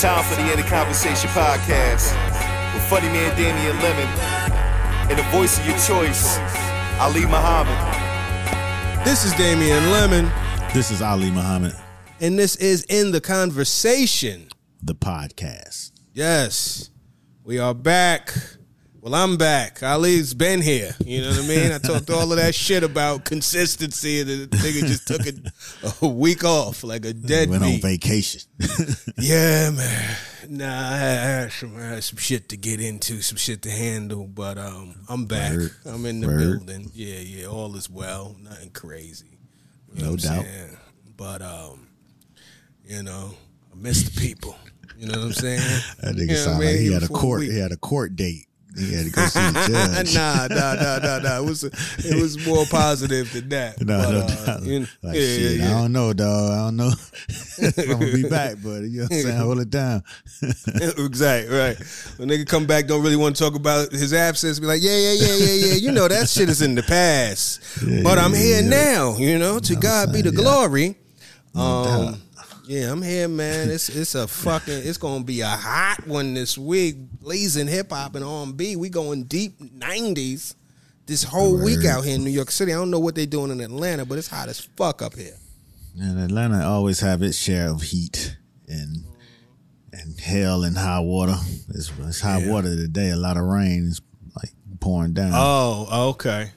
Time for the End of Conversation podcast with funny man Damian Lemon and the voice of your choice, Ali Muhammad. This is Damian Lemon. This is Ali Muhammad. And this is In the Conversation, the podcast. Yes, we are back. Well, I'm back. Ali's been here. You know what I mean? I talked all of that shit about consistency, and the nigga just took a week off like a deadbeat. Went on vacation. Yeah, man. Nah, I had some shit to get into, some shit to handle, but I'm back. Word. I'm in the building. Yeah, all is well. Nothing crazy. You know No doubt. saying? But you know, I miss the people. You know what I'm saying? That nigga sounded like he had a court date. He had to go see the judge. Nah. It was more positive than that. No doubt. You know, like, shit, I don't know, dog. I don't know if I'm going to be back, but you know what I'm saying? Hold it down. Exactly, right. When nigga come back, don't really want to talk about his absence. Be like, yeah. You know, that shit is in the past. But I'm here now, you know, to God be the glory. Yeah, I'm here, man. It's gonna be a hot one this week. Blazing hip hop and R&B. We going deep 90s this whole week out here in New York City. I don't know what they doing in Atlanta, but it's hot as fuck up here. And Atlanta always have its share of heat and hell and high water. It's high water today. A lot of rain is like pouring down. Oh, okay.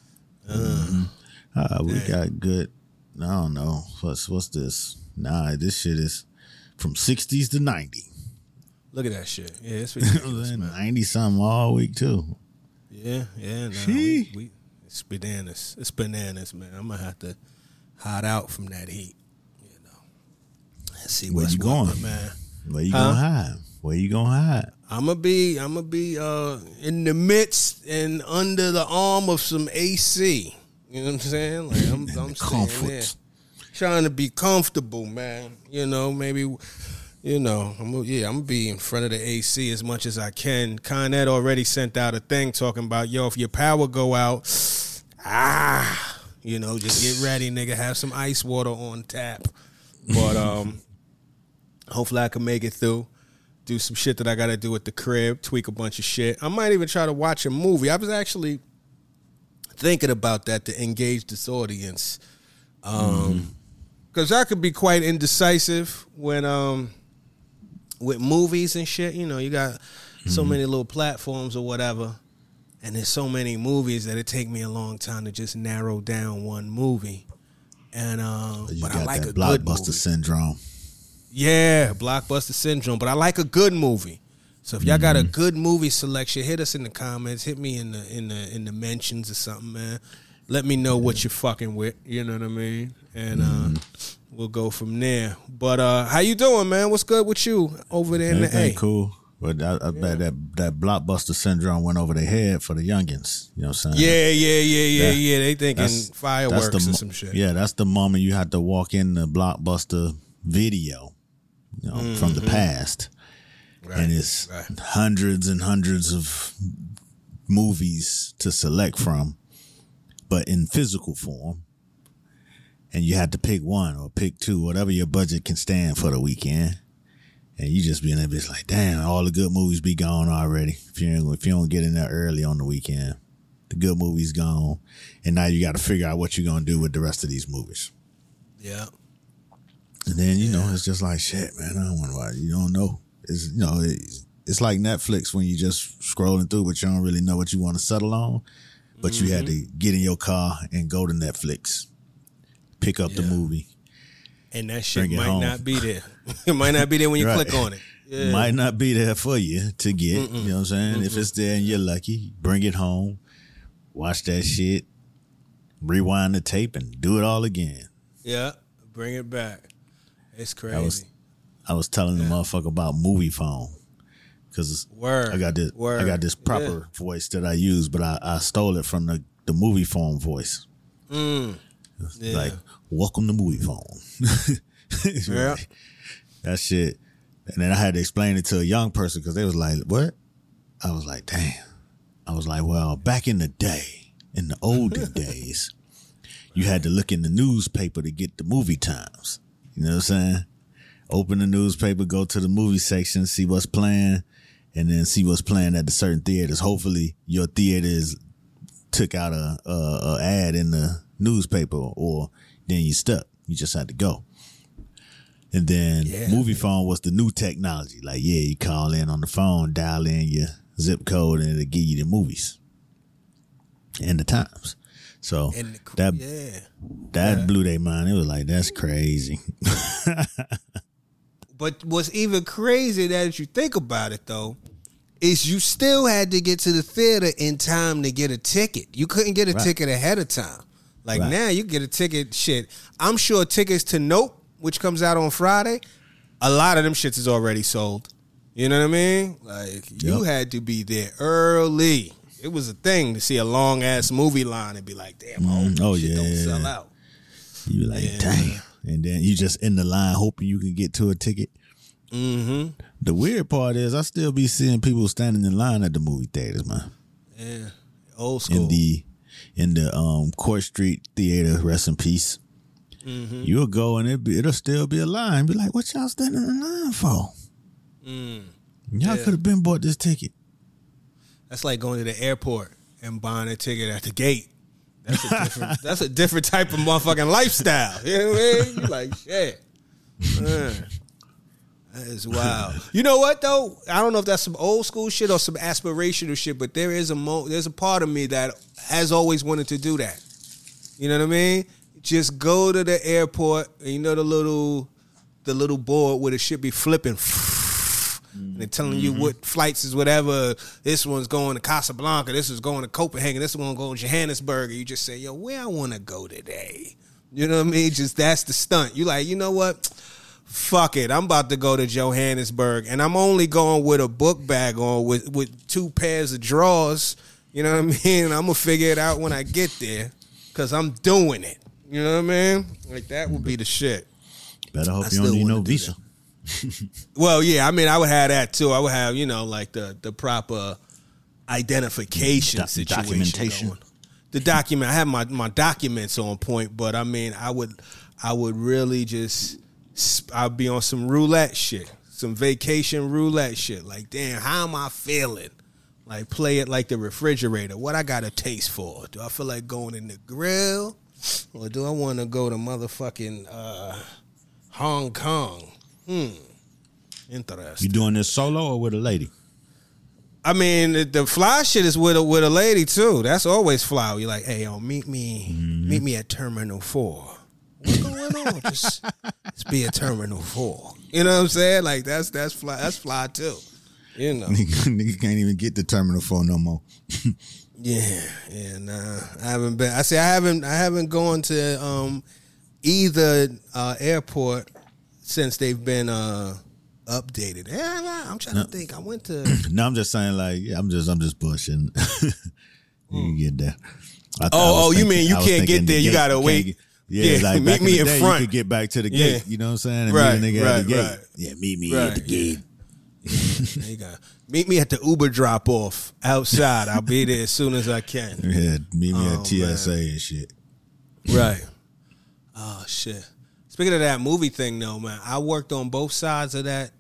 We got good. I don't know what's this. Nah, this shit is from 60s to 90. Look at that shit. Yeah, it's ridiculous, 90 something all week too. Yeah. No, it's bananas. It's bananas, man. I'm gonna have to hide out from that heat. You know, let's see where you going, man. Where you gonna hide? Where you gonna hide? I'm gonna be in the midst and under the arm of some AC. You know what I'm saying? Like I'm staying there. Trying to be comfortable, man. You know, maybe, you know, I'm gonna be in front of the AC as much as I can. Con Ed already sent out a thing talking about, yo, if your power go out, you know, just get ready, nigga. Have some ice water on tap. But hopefully I can make it through. Do some shit that I gotta do at the crib. Tweak a bunch of shit. I might even try to watch a movie. I was actually thinking about that to engage this audience. Because I could be quite indecisive when with movies and shit. You know, you got so many little platforms or whatever, and there's so many movies that it take me a long time to just narrow down one movie. And but I like a good movie. Blockbuster syndrome. Yeah, blockbuster syndrome. But I like a good movie. So if y'all got a good movie selection, hit us in the comments. Hit me in the mentions or something, man. Let me know what you're fucking with. You know what I mean? And we'll go from there. But how you doing, man? What's good with you over there in the A? Cool. But I bet that blockbuster syndrome went over their head for the youngins. You know what I'm saying? Yeah. They thinking fireworks or some shit. Yeah, that's the moment you had to walk in the blockbuster video, you know, from the past. Right, and it's hundreds and hundreds of movies to select from, but in physical form. And you had to pick one or pick two, whatever your budget can stand for the weekend. And you just be in that bitch like, damn, all the good movies be gone already. If you don't get in there early on the weekend, the good movies gone. And now you got to figure out what you're going to do with the rest of these movies. Yeah. And then, you know, it's just like, shit, man, I don't want to watch. You don't know. It's, you know, it's like Netflix when you just scrolling through, but you don't really know what you want to settle on. But you had to get in your car and go to Netflix. Pick up the movie. And that shit might not be there. It might not be there when you click on it. Yeah. Might not be there for you to get. You know what I'm saying? If it's there and you're lucky, bring it home, watch that shit, rewind the tape, and do it all again. Yeah, bring it back. It's crazy. I was telling the motherfucker about Movie Phone. Because I got this proper voice that I use, but I stole it from the Movie Phone voice. Like, welcome to Movie Phone. Yeah. That shit. And then I had to explain it to a young person because they was like, what? I was like, damn. I was like, well, back in the day, in the olden days, you had to look in the newspaper to get the movie times. You know what I'm saying? open the newspaper, go to the movie section, see what's playing, and then see what's playing at the certain theaters. Hopefully your theater took out a ad in the newspaper, or then you stuck. You just had to go. And then movie phone was the new technology. Like, you call in on the phone, dial in your zip code, and it'll give you the movies and the times. So that blew their mind. It was like, that's crazy. But what's even crazier that you think about it, though, is you still had to get to the theater in time to get a ticket. You couldn't get a ticket ahead of time. Like now you get a ticket, shit. I'm sure tickets to Nope, which comes out on Friday, a lot of them shits is already sold. You know what I mean? Like, you had to be there early. It was a thing to see a long-ass movie line and be like, damn, shit don't sell out. You like, damn. And then you just in the line hoping you can get to a ticket. Mm-hmm. The weird part is I still be seeing people standing in line at the movie theaters, man. Yeah. Old school. In the Court Street Theater, rest in peace. Mm-hmm. You'll go and it'll still be a line. Be like, what y'all standing in line for? Y'all could have been bought this ticket. That's like going to the airport and buying a ticket at the gate. That's a different type of motherfucking lifestyle. You know what I mean? You like, shit. Man, that is wild. You know what though? I don't know if that's some old school shit or some aspirational shit, but there's a part of me that has always wanted to do that. You know what I mean? Just go to the airport and you know the little board where the shit be flipping. And they're telling you what flights is whatever. This one's going to Casablanca. This is going to Copenhagen. This one's going to Johannesburg. And you just say, yo, where I want to go today? You know what I mean? Just that's the stunt. You like, you know what? Fuck it. I'm about to go to Johannesburg. And I'm only going with a book bag on with 2 pairs of drawers. You know what I mean? I'm going to figure it out when I get there because I'm doing it. You know what I mean? Like, that would be the shit. Better hope you don't need no visa. Well, yeah, I mean, I would have that too. I would have, like the proper identification situation. Documentation. Going. The document. I have my documents on point, but I mean, I would really I'd be on some roulette shit, some vacation roulette shit. Like, damn, how am I feeling? Like, play it like the refrigerator. What I got a taste for? Do I feel like going in the grill, or do I want to go to motherfucking Hong Kong? Interesting. You doing this solo or with a lady? I mean, the fly shit is with a lady too. That's always fly. You're like, hey, yo, meet me at Terminal 4. What's going on? Just be at Terminal 4. You know what I'm saying? Like that's fly. That's fly too. You know, nigga can't even get to Terminal 4 no more. Yeah. Nah, I haven't been. I haven't gone to either airport since they've been updated. Yeah, I'm trying to think. I went to. No, I'm just saying, like, I'm just bullshitting. You can get there. You mean you can't get there? You gotta wait. Like meet me in front. You could get back to the gate. You know what I'm saying? And meet a nigga at the gate. Yeah, meet me at the gate. There you go. Meet me at the Uber drop off outside. I'll be there as soon as I can. Yeah, meet me at TSA and shit. Right. Oh shit. Speaking of that movie thing, though, man, I worked on both sides of that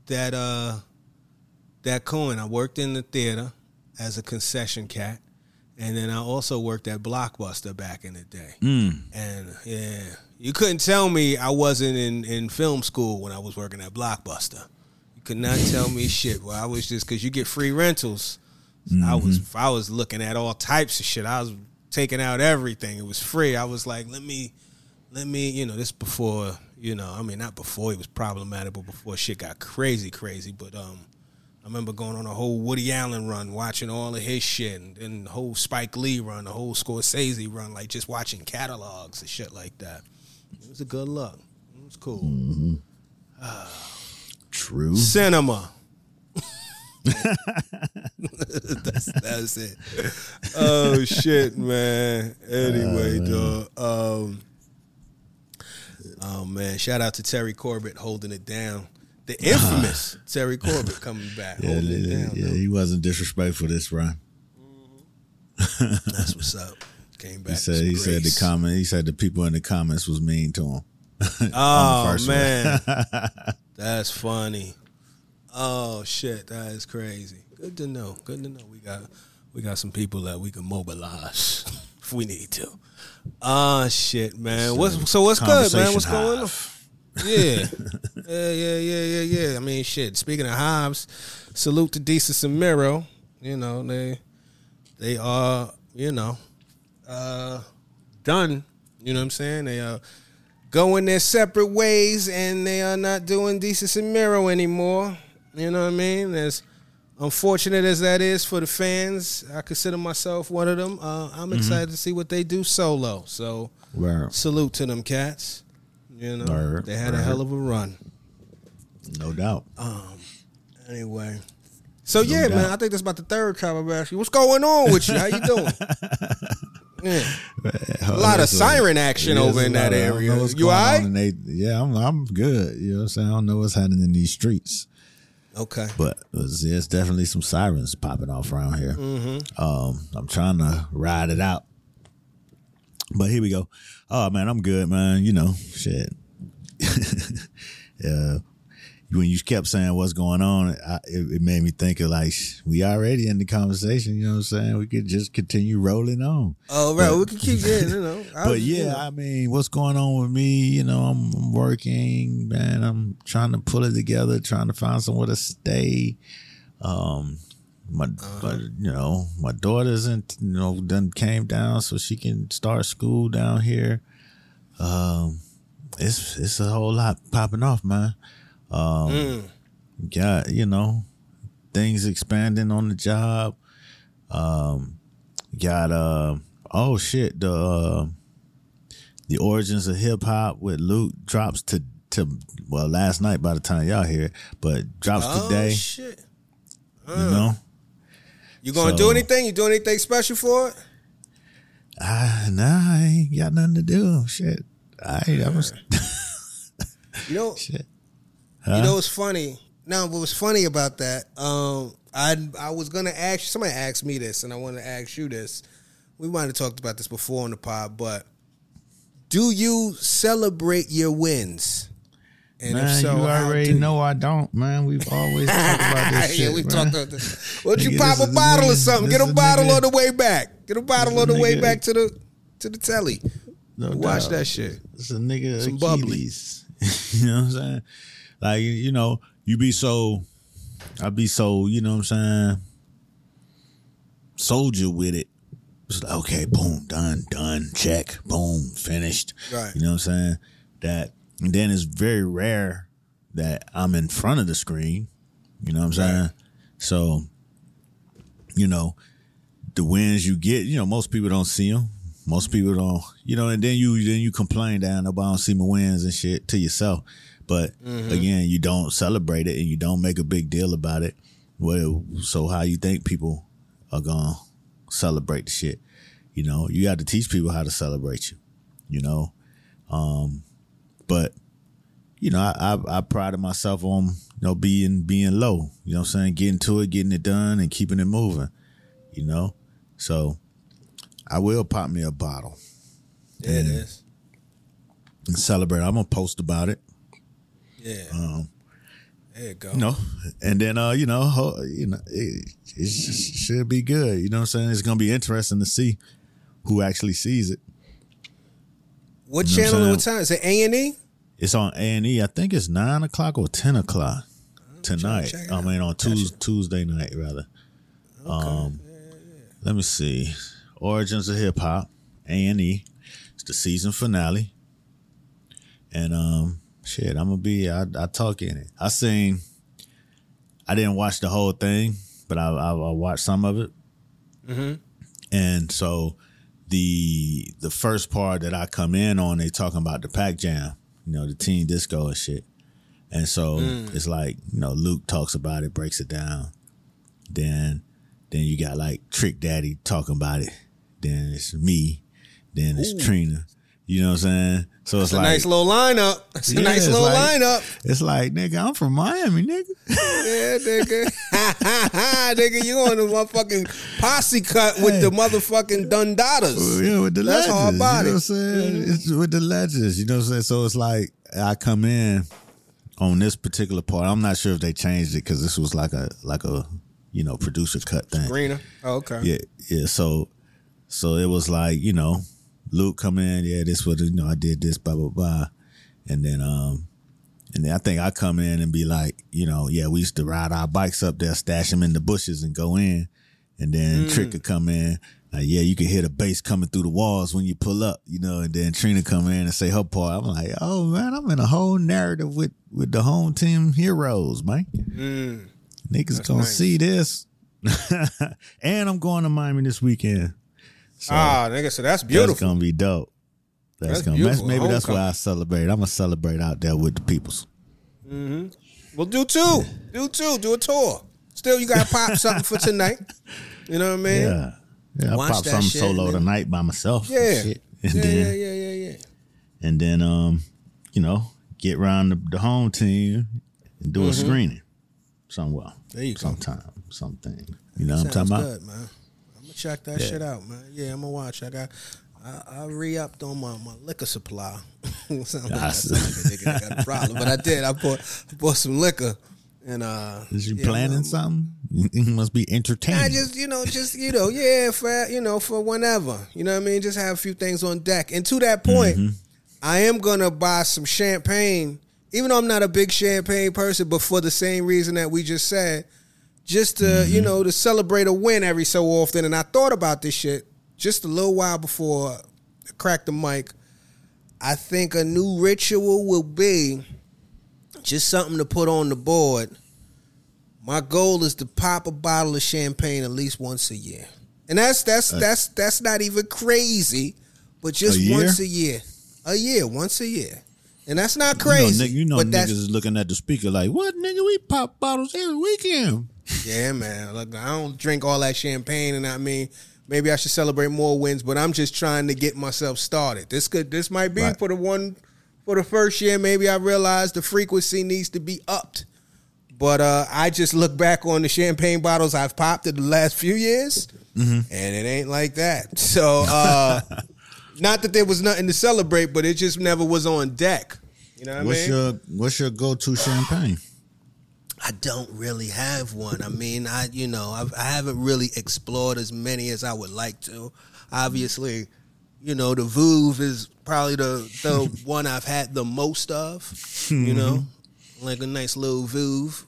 coin. I worked in the theater as a concession cat, and then I also worked at Blockbuster back in the day. And yeah, you couldn't tell me I wasn't in film school when I was working at Blockbuster. You could not tell me shit. Well, I was just because you get free rentals. I was looking at all types of shit. I was taking out everything. It was free. I was like, let me, this before, I mean, not before it was problematic, but before shit got crazy. But I remember going on a whole Woody Allen run, watching all of his shit, and then the whole Spike Lee run, the whole Scorsese run, like just watching catalogs and shit like that. It was a good look. It was cool. Mm-hmm. True. Cinema. That's it. Oh shit, man. Anyway, dog. Oh man, shout out to Terry Corbett holding it down. The infamous Terry Corbett coming back, holding it down. Yeah, he wasn't disrespectful this run. That's what's up. Came back. He said the people in the comments was mean to him. Oh man, that's funny. Oh shit, that is crazy. Good to know. Good to know. We got some people that we can mobilize if we need to. Shit, man. What's good, man? What's going on? Yeah. Yeah. I mean, shit. Speaking of hives, salute to Desus and Mero. You know, they are, done. You know what I'm saying? They are going their separate ways, and they are not doing Desus and Mero anymore. You know what I mean? As unfortunate as that is for the fans, I consider myself one of them. I'm excited to see what they do solo. So, salute to them cats. You know, they had a hell of a run. No doubt. Anyway. So, man, I think that's about the third time I've asked you, what's going on with you? How you doing? Yeah. A lot of siren action over in that area. You all right? Yeah, I'm good. You know what I'm saying? I don't know what's happening in these streets. Okay. But there's definitely some sirens popping off around here. Mm-hmm. I'm trying to ride it out. But here we go. Oh, man, I'm good, man. You know, shit. When you kept saying what's going on, it made me think of like, we already in the conversation, you know what I'm saying? We could just continue rolling on. Oh, right. We could keep getting, I mean, what's going on with me? You know, I'm working, man. I'm trying to pull it together, trying to find somewhere to stay. My daughter's done came down so she can start school down here. It's a whole lot popping off, man. Got, things expanding on the job. The Origins of Hip Hop with Luke drops to last night by the time y'all hear it, but drops today. Shit. You gonna do anything? You doing anything special for it? Nah, I ain't got nothing to do. Shit. Shit. Huh? You know what's funny? No, what was funny about that? I was gonna ask you. Somebody asked me this, and I wanted to ask you this. We might have talked about this before on the pod, but do you celebrate your wins? And man, if so, you already know I don't, man. We've always talked about this shit. Yeah, we talked about this. Why don't you pop a bottle or something? Get a bottle on the way back. Get a bottle on the way back to the telly. No watch doubt. That shit. It's a nigga Some Achilles. You know what I'm saying? Like, I'd be so, you know what I'm saying, soldier with it. It's like, okay, boom, done, check, boom, finished. Right. You know what I'm saying? And then it's very rare that I'm in front of the screen. You know what I'm saying? Right. So, the wins you get, most people don't see them. Most people don't, and then you complain that nobody don't see my wins and shit to yourself. But again, you don't celebrate it and you don't make a big deal about it. Well, so how you think people are gonna celebrate the shit? You got to teach people how to celebrate you. But I prided myself on being low. You know what I'm saying? Getting to it, getting it done, and keeping it moving. So I will pop me a bottle. Yeah, it is. And celebrate. I'm gonna post about it. Yeah. There you go. And then it should be good. You know what I'm saying? It's gonna be interesting to see who actually sees it. What channel and what time? Is it A&E? It's on A&E. I think it's 9 o'clock or 10 o'clock tonight. I mean, on Tuesday night, rather. Okay. Let me see. Origins of Hip Hop, A&E. It's the season finale. And, I'm going to be, I talk in it. I didn't watch the whole thing, but I watched some of it. Mm-hmm. And so the first part that I come in on, they talking about the Pac Jam, the teen disco and shit. And so it's like, Luke talks about it, breaks it down. Then you got like Trick Daddy talking about it. Then it's me. Then it's Trina. You know what I'm saying? So it's a like nice little lineup. It's a nice little lineup. It's like, nigga, I'm from Miami, nigga. Yeah, nigga. Nigga, you on the motherfucking posse cut with the motherfucking Dundadas. Yeah, with the That's legends. hard body. You know what I'm saying? It's with the legends. You know what I'm saying? So it's like I come in on this particular part. I'm not sure if they changed it because this was like a producer cut thing. Greener. Oh, okay. Yeah. So it was like, Luke come in, this what I did this, blah blah blah, and then I think I come in and be like, we used to ride our bikes up there, stash them in the bushes, and go in, and then Trick could come in, like, you could hear the bass coming through the walls when you pull up, and then Trina come in and say her part. I'm like, oh man, I'm in a whole narrative with the home team heroes, man. Niggas gonna see this, and I'm going to Miami this weekend. So, nigga, so that's beautiful. That's gonna be dope. That's beautiful. Maybe that's why I celebrate. I'm gonna celebrate out there with the peoples. Mm-hmm. Well, do two. Do a tour. Still, you gotta pop something for tonight. You know what I mean? Yeah. I pop something solo tonight by myself. Yeah. And shit. Yeah. And then get around the home team and do a screening somewhere. There you go. Sometime, something. You know what I'm talking about? Good, man. Check that shit out, man. Yeah, I'm gonna watch. I re-upped on my liquor supply. Sound like nigga got a problem, but I did. I bought some liquor, and is you planning something? You must be entertaining. I just for whenever. You know what I mean? Just have a few things on deck. And to that point, I am gonna buy some champagne, even though I'm not a big champagne person, but for the same reason that we just said. Just to, to celebrate a win every so often. And I thought about this shit just a little while before I cracked the mic. I think a new ritual will be just something to put on the board. My goal is to pop a bottle of champagne at least once a year. And that's not even crazy, but just once a year. Once a year. And that's not crazy. Niggas is looking at the speaker like, what, nigga? We pop bottles every weekend. Yeah, man. Look, I don't drink all that champagne, and maybe I should celebrate more wins, but I'm just trying to get myself started. This might be for the first year. Maybe I realize the frequency needs to be upped. But I just look back on the champagne bottles I've popped in the last few years, and it ain't like that. So, not that there was nothing to celebrate, but it just never was on deck. You know what I mean? What's your go-to champagne? I don't really have one. I mean, I haven't really explored as many as I would like to. Obviously, the Veuve is probably the one I've had the most of. Like a nice little Veuve.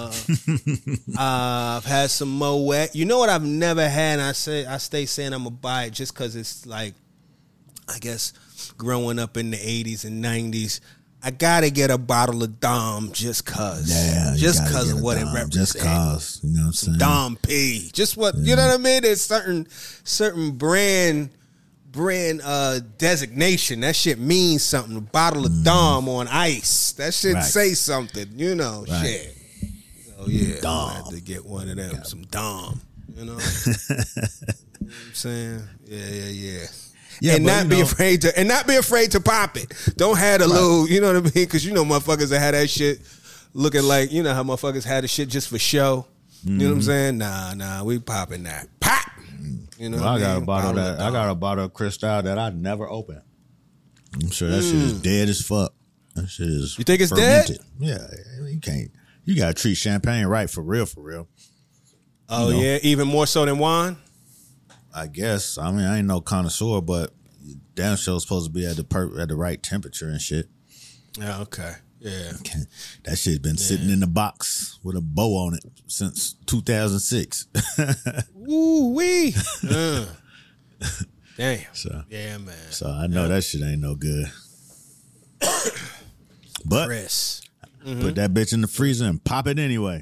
I've had some Moet. You know what I've never had? I stay saying I'm gonna buy it just because it's like, I guess, growing up in the 80s and 90s. I gotta get a bottle of Dom just cause. Yeah, just cause of what it represents. Just cause, you know what I'm saying? Dom P. Just what you know what I mean? There's certain brand designation. That shit means something. A bottle of Dom on ice. That shit say something, shit. So yeah, I had to get one of them, some Dom. You know what I'm saying? Yeah. Yeah, and not be afraid to pop it. Don't have a little, you know what I mean? Because motherfuckers that had that shit looking like, how motherfuckers had the shit just for show. You know what I'm saying? Nah, we popping that. Pop. I got a bottle of Cristal that I never opened. I'm sure that shit is dead as fuck. That shit is. You think it's fermented. dead? Yeah, you can't. You gotta treat champagne right for real. Oh yeah, even more so than wine. I guess. I mean, I ain't no connoisseur, but damn sure supposed to be at the right temperature and shit. Yeah, okay. Yeah. That shit's been sitting in the box with a bow on it since 2006. Ooh wee. Damn. So, yeah, man. So I know that shit ain't no good. But Chris. Put that bitch in the freezer and pop it anyway.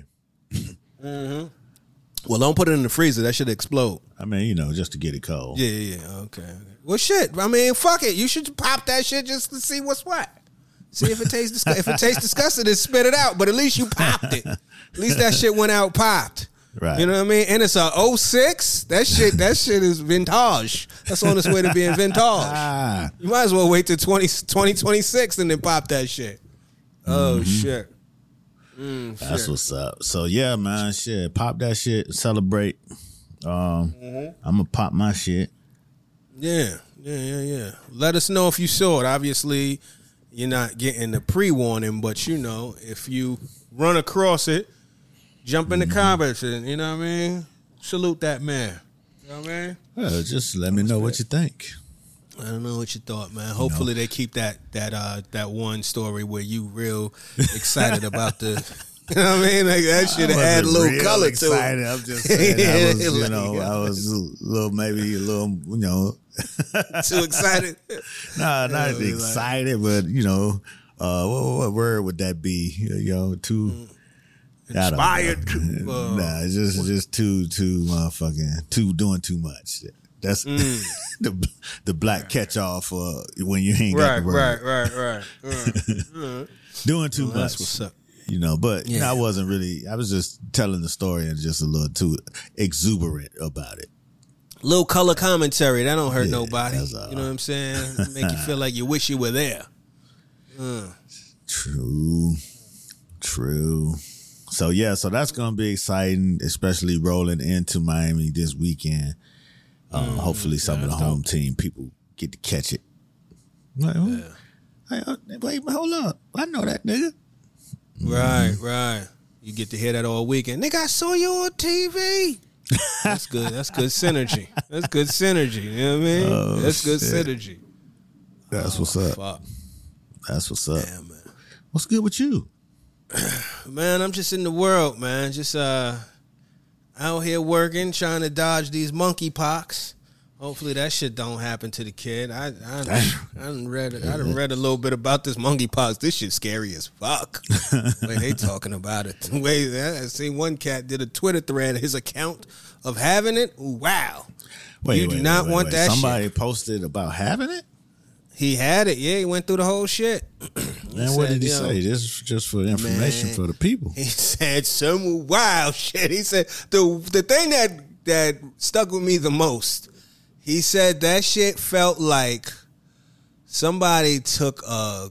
Well, don't put it in the freezer. That should explode. I mean, just to get it cold. Yeah. Okay. Well, shit. I mean, fuck it. You should pop that shit just to see what's what. See if it tastes disgusting, then spit it out. But at least you popped it. At least that shit went out popped. Right. You know what I mean? And it's a 06. That shit is vintage. That's on its way to being vintage. You might as well wait till 2026 and then pop that shit. Oh, shit. That's what's up. So, yeah, man, shit. Pop that shit. Celebrate. I'm going to pop my shit. Yeah. Let us know if you saw it. Obviously, you're not getting the pre-warning, but, you know, if you run across it, jump in the comments and, you know what I mean? Salute that man. You know what I mean? Well, just let me know what you think. I don't know what you thought, man. Hopefully they keep that one story where you real excited about the, you know what I mean? Like that shit add a little color excited. to it. I'm just saying I was maybe a little, too excited. Nah, not excited, but what word would that be? Too inspired. Nah, it's just too motherfucking doing too much. That's the black catch-all for when you ain't got the word. Right. Doing too much. That's what's up. But I wasn't really. I was just telling the story and just a little too exuberant about it. Little color commentary that don't hurt nobody. You know what I'm saying? Make you feel like you wish you were there. True. So that's gonna be exciting, especially rolling into Miami this weekend. Hopefully, some of the home team people get to catch it. Wait, hold up! I know that nigga. Right. You get to hear that all weekend. Nigga, I saw you on TV. That's good. That's good synergy. You know what I mean? That's good synergy. That's what's up. Fuck. That's what's up. Damn, man. What's good with you? Man, I'm just in the world, man. Just out here working, trying to dodge these monkeypox. Hopefully that shit don't happen to the kid. I done read a little bit about this monkeypox. This shit's scary as fuck. The way they talking about it. The way I seen one cat did a Twitter thread, his account of having it. Wow. You do not want that shit. Somebody posted about having it? He had it. Yeah, he went through the whole shit. Man, what did he say? This is just for information for the people. He said some wild shit. He said the thing that stuck with me the most, he said that shit felt like somebody took a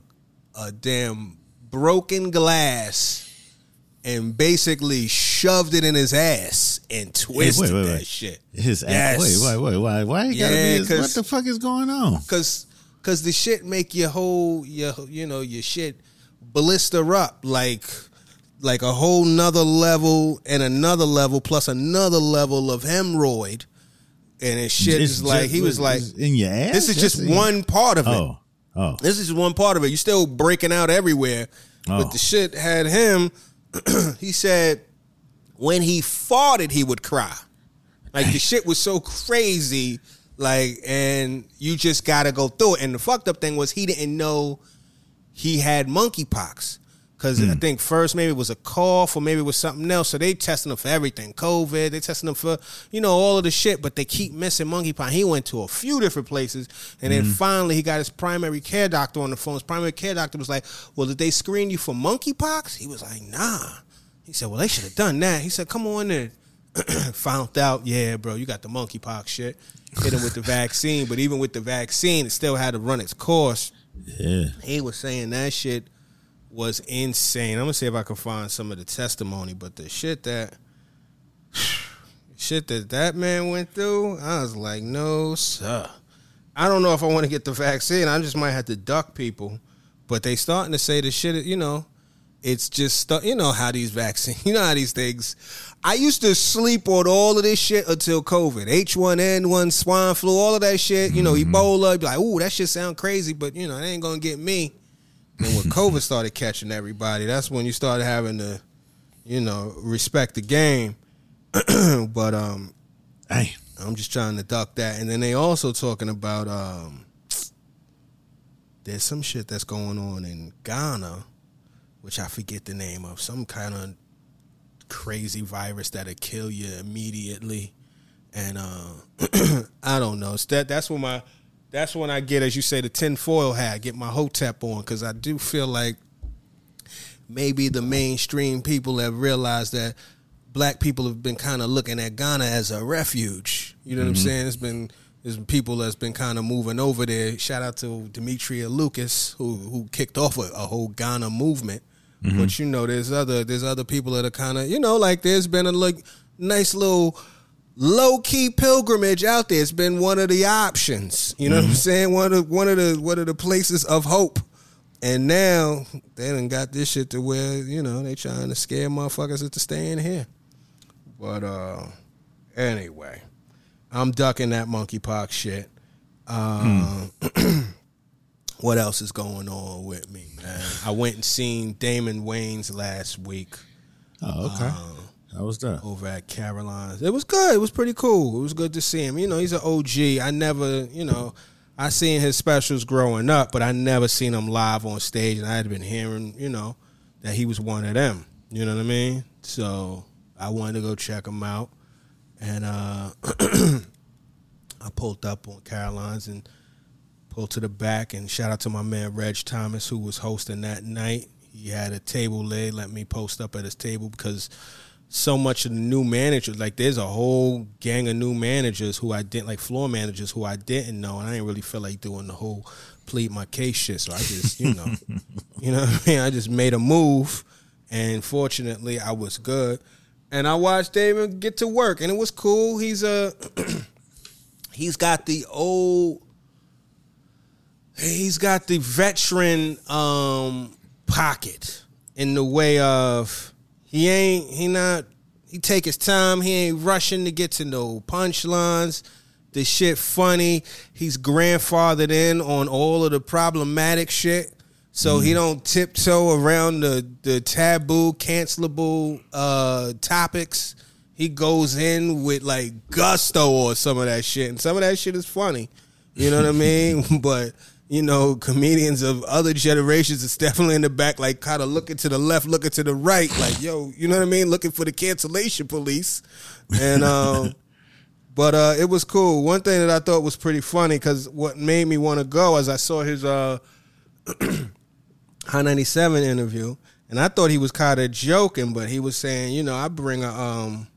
damn broken glass and basically shoved it in his ass and twisted that shit. His ass? Wait. Why you gotta be what the fuck is going on? Because the shit make your whole, your shit blister up like a whole nother level and another level plus another level of hemorrhoid. And his shit is like, he was like, in your ass? This is just one part of it. Oh. This is one part of it. You're still breaking out everywhere. But the shit had him, he said, when he farted, he would cry. Like, the shit was so crazy, like, and you just gotta go through it. And the fucked up thing was he didn't know he had monkeypox. Because I think first maybe it was a cough or maybe it was something else. So they testing him for everything. COVID, they testing him for, all of the shit. But they keep missing monkeypox. He went to a few different places. And then finally he got his primary care doctor on the phone. His primary care doctor was like, well, did they screen you for monkeypox? He was like, nah. He said, well, they should have done that. He said, come on in. Found out, yeah, bro, you got the monkeypox shit. Hit him with the vaccine. But even with the vaccine, it still had to run its course. Yeah. He was saying that shit was insane. I'm gonna see if I can find some of the testimony, but the shit that man went through, I was like, no, sir. I don't know if I want to get the vaccine. I just might have to duck people. But they starting to say the shit, it's just, how these vaccines, how these things. I used to sleep on all of this shit until COVID. H1N1, swine flu, all of that shit, Ebola. Be like, ooh, that shit sound crazy, but, it ain't gonna get me. And when COVID started catching everybody, that's when you started having to, respect the game. But I'm just trying to duck that. And then they also talking about there's some shit that's going on in Ghana, which I forget the name of, some kind of crazy virus that'll kill you immediately. And I don't know. That's when I get, as you say, the tinfoil hat, get my hotep on, because I do feel like maybe the mainstream people have realized that black people have been kind of looking at Ghana as a refuge. You know what I'm saying? There's been people that's been kind of moving over there. Shout out to Demetria Lucas, who kicked off a whole Ghana movement. But you know, there's other people that are kind of, you know, like there's been a nice little low key pilgrimage out there. It's been one of the options. You know what I'm saying? One of the places of hope. And now they done got this shit to where, you know, they trying to scare motherfuckers into staying here. But anyway, I'm ducking that monkeypox shit. What else is going on with me, man? I went and seen Damon Wayans last week. Oh, okay. How was that? Over at Caroline's. It was good. It was pretty cool. It was good to see him. You know, he's an OG. I never, you know, I seen his specials growing up, but I never seen him live on stage, and I had been hearing, you know, that he was one of them. You know what I mean? So I wanted to go check him out, and I pulled up on Caroline's and pulled to the back, and shout out to my man Reg Thomas, who was hosting that night. He had a table laid, let me post up at his table, because so much of the new managers, like there's a whole gang of new managers who I didn't, like floor managers who I didn't know, and I didn't really feel like doing the whole plead my case shit. So I just, you know, you know what I mean? I just made a move, and fortunately I was good. And I watched David get to work, and it was cool. He's got the veteran pocket in the way of he take his time. He ain't rushing to get to no punchlines. The shit funny. He's grandfathered in on all of the problematic shit. So he don't tiptoe around the taboo, cancelable topics. He goes in with like gusto or some of that shit. And some of that shit is funny. You know what I mean? But, you know, comedians of other generations is definitely in the back, like kind of looking to the left, looking to the right, like, yo, you know what I mean? Looking for the cancellation police. And but it was cool. One thing that I thought was pretty funny, because what made me want to go is I saw his High 97 interview, and I thought he was kind of joking, but he was saying, you know, I bring a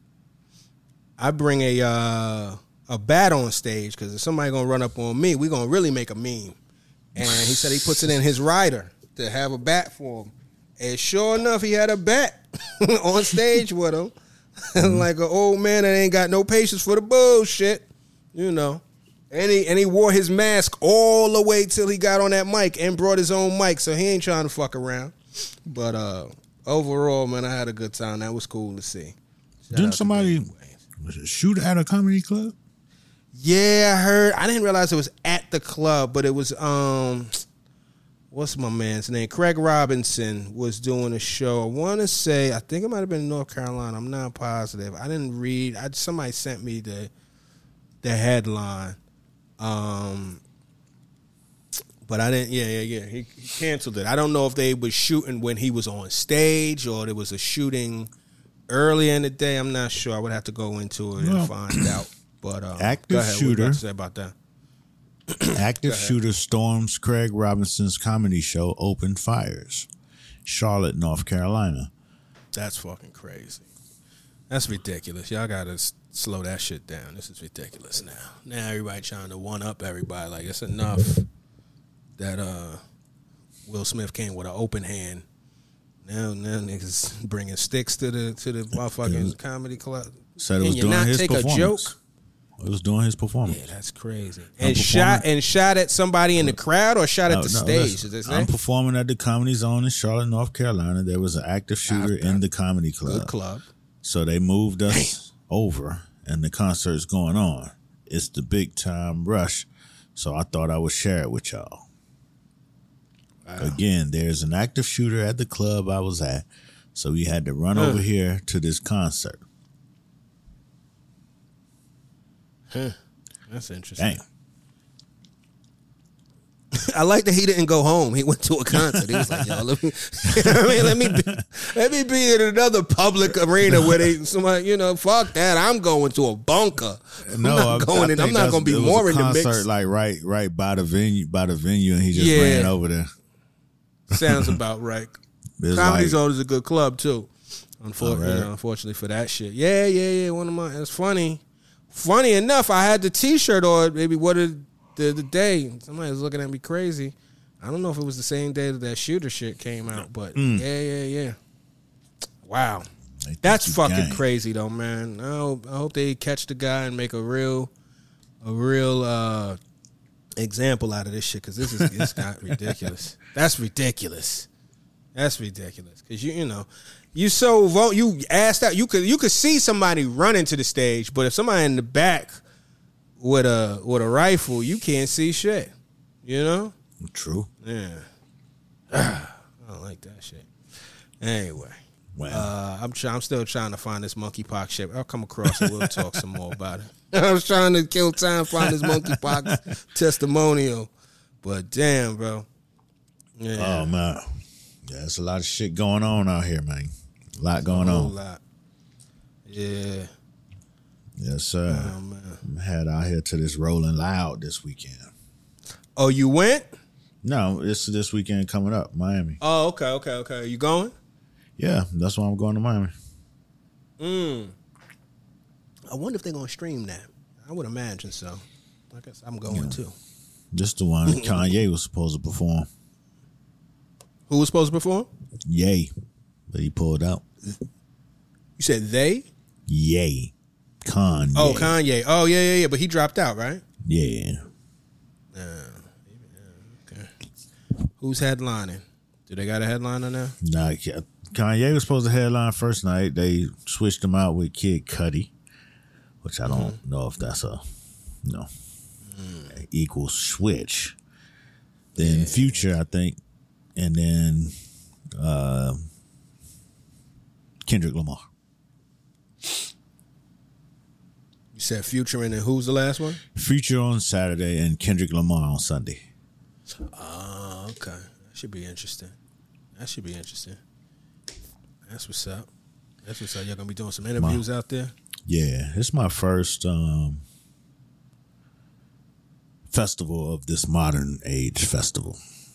bat on stage, because if somebody gonna run up on me, we gonna really make a meme. And he said he puts it in his rider to have a bat for him. And sure enough, he had a bat on stage with him. Like an old man that ain't got no patience for the bullshit, you know. And he wore his mask all the way till he got on that mic and brought his own mic, so he ain't trying to fuck around. But overall, man, I had a good time. That was cool to see. Didn't somebody shoot at a comedy club? Yeah, I heard. I didn't realize it was at the club, but it was what's my man's name? Craig Robinson was doing a show. I want to say, I think it might have been in North Carolina. I'm not positive. I didn't read. Somebody sent me the headline. But I didn't. Yeah. He canceled it. I don't know if they was shooting when he was on stage or there was a shooting earlier in the day. I'm not sure. I would have to go into it and find out. But active go ahead. shooter. What you got to say about that? Active shooter storms Craig Robinson's comedy show, Open Fires, Charlotte, North Carolina. That's fucking crazy. That's ridiculous. Y'all gotta slow that shit down. This is ridiculous now. Now everybody trying to one up everybody. Like, it's enough that Will Smith came with an open hand. Now niggas bringing sticks to the motherfucking comedy club. Said it was doing his performance. It was doing his performance. Yeah, that's crazy. And shot at somebody in the crowd or shot at the stage? I'm performing at the Comedy Zone in Charlotte, North Carolina. There was an active shooter in the comedy club. Good club. So they moved us over, and the concert's going on. It's the big time rush. So I thought I would share it with y'all. Wow. Again, there's an active shooter at the club I was at. So we had to run over here to this concert. That's interesting. Dang. I like that he didn't go home. He went to a concert. He was like, "Yo, let me be in another public arena where somebody, you know, fuck that. I'm going to a bunker. I'm not going to be more in the mix." Concert like right by the venue, and he just ran over there. Sounds about right. Comedy Zone is a good club too. Unfortunately for that shit. Yeah. One of my. It's funny. Funny enough, I had the T-shirt on. Maybe the day. Somebody was looking at me crazy. I don't know if it was the same day that shooter shit came out, but yeah. Wow, that's fucking crazy though, man. I hope they catch the guy and make a real example out of this shit, because it's not ridiculous. That's ridiculous. Because you asked out. You could see somebody running to the stage, but if somebody in the back with a rifle, you can't see shit. You know. True. Yeah. I don't like that shit. Anyway. Wow. I'm still trying to find this monkeypox shit. I'll come across it. We'll talk some more about it. I was trying to kill time, find this monkeypox testimonial. But damn, bro. Yeah. Oh, man. Yeah, there's a lot of shit going on out here, man. A lot going on. A lot. Yeah. Yes, sir. Oh, man. I'm head out here to this Rolling Loud this weekend. Oh, you went? No, it's this weekend coming up, Miami. Oh, okay. You going? Yeah, that's why I'm going to Miami. I wonder if they're going to stream that. I would imagine so. I guess I'm going too. Just the one Kanye was supposed to perform. Who was supposed to perform? Ye, but he pulled out. You said they? Ye. Kanye. Oh, Kanye. Oh, yeah. But he dropped out, right? Yeah. Okay. Who's headlining? Do they got a headliner now? Nah, Kanye was supposed to headline first night. They switched him out with Kid Cudi, which I don't know if that's a equal switch. Then Future, I think, and then Kendrick Lamar. You said Future, and then who's the last one? Future on Saturday and Kendrick Lamar on Sunday. Oh, okay. That should be interesting. That's what's up. Y'all gonna be doing some interviews out there? Yeah, it's my first festival of this modern age festival.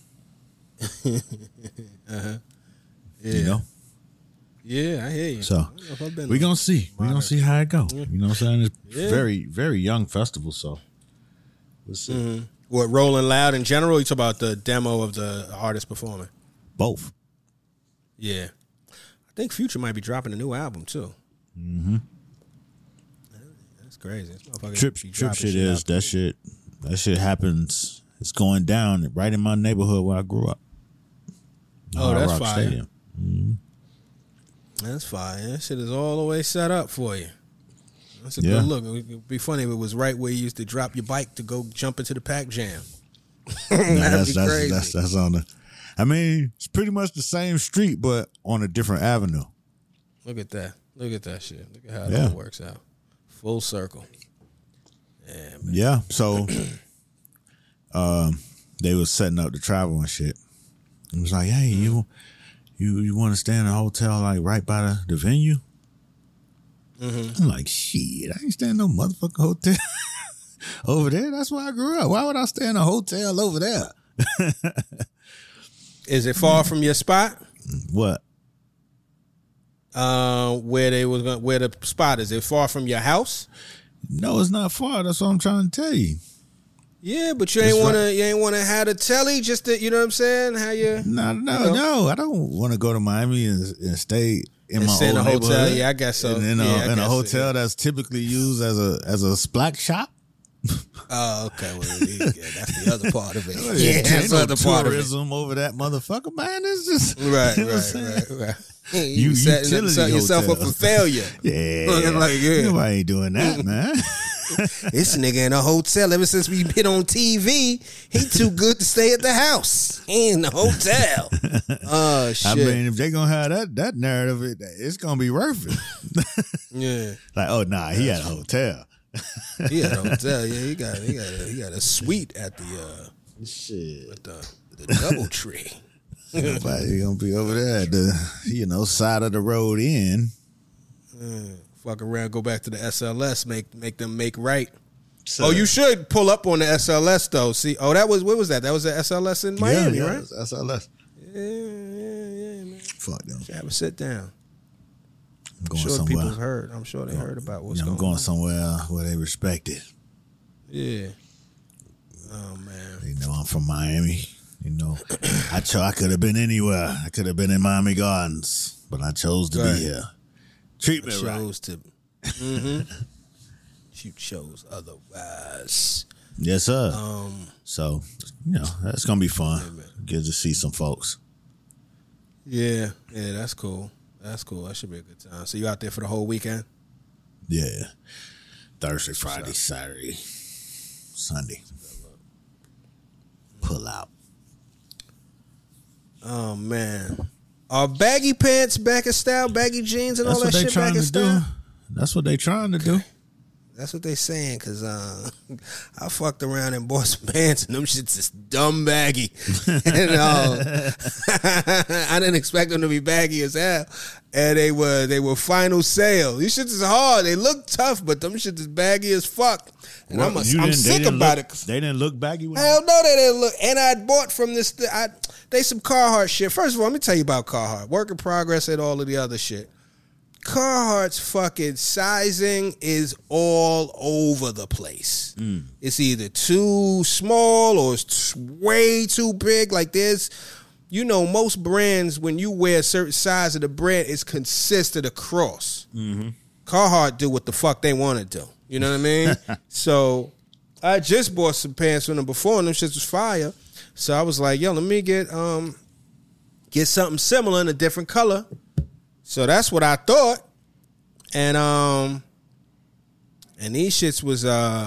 Yeah. You know? Yeah, I hear you. So we're gonna see. We're gonna see how it go. Yeah. You know what I'm saying? It's very, very young festival, so we'll see. Mm-hmm. What, Rolling Loud in general? You talk about the demo of the artist performing? Both. Yeah. I think Future might be dropping a new album too. Mm-hmm. That's crazy. Trip shit is that shit. That shit happens. It's going down right in my neighborhood where I grew up. Oh, that's Rock fire. Stadium. Mm-hmm. That's fine. That shit is all the way set up for you. That's a good look. It would be funny if it was right where you used to drop your bike to go jump into the Pac Jam. That'd be crazy. That's on the. I mean, it's pretty much the same street, but on a different avenue. Look at that. Look at that shit. Look at how that works out. Full circle. Yeah, man. Yeah. So, they was setting up the travel and shit. It was like, hey, you want to stay in a hotel like right by the venue? Mm-hmm. I'm like, shit, I ain't staying in no motherfucking hotel over there. That's where I grew up. Why would I stay in a hotel over there? Is it far from your spot? What? Where the spot is? It far from your house? No, it's not far. That's what I'm trying to tell you. Yeah, but you ain't want to have a telly just to, you know what I'm saying? How you? No. I don't want to go to Miami and stay in my old neighborhood. Hotel. Yeah, I guess so. And in a hotel that's typically used as a splack shop. Oh, okay. Well, that's the other part of it. Yeah, that's the other part of it. Tourism over that motherfucker, man. It's just right. You setting yourself up for failure. Yeah, nobody ain't doing that, man. This nigga in a hotel ever since we been on TV. He too good to stay at the house. He in the hotel. Oh shit! I mean, if they gonna have that narrative, it's gonna be worth it. Yeah. Like, oh nah, he had a hotel. He had a hotel. Yeah, he got a suite at the shit at the DoubleTree. Nobody gonna be over there at the side of the road inn. Fuck around, go back to the SLS, make them make right. So, you should pull up on the SLS though. See, what was that? That was the SLS in Miami, right? SLS. Yeah, man. Fuck them. Should have a sit down. I'm going sure somewhere. people heard. I'm sure they heard about what's going on. I'm going somewhere where they respect it. Yeah. Oh man. They know I'm from Miami. You know, I could have been anywhere. I could have been in Miami Gardens, but I chose to be here. Treat me right. You chose otherwise. Yes, sir. So, that's gonna be fun. Good to see some folks. Yeah, that's cool. That's cool. That should be a good time. So you out there for the whole weekend? Yeah. Thursday, Friday, Saturday, Sunday. Pull out. Oh man, are baggy pants back in style? Baggy jeans and all that shit back in style? That's what they trying to do. That's what they saying, because I fucked around and bought some pants, and them shits is dumb baggy. And I didn't expect them to be baggy as hell. And they were final sale. These shits is hard. They look tough, but them shits is baggy as fuck. And I'm sick about it. They didn't look baggy? Hell no, they didn't look. And I bought from this, they some Carhartt shit. First of all, let me tell you about Carhartt. Work in progress and all of the other shit. Carhartt's fucking sizing is all over the place. It's either too small or it's way too big. Like there's, most brands, when you wear a certain size of the brand, it's consistent across. Mm-hmm. Carhartt do what the fuck they want to do. You know what I mean? So I just bought some pants from them before, and them shits was fire. So I was like, yo, let me get something similar in a different color. So that's what I thought. And these shits was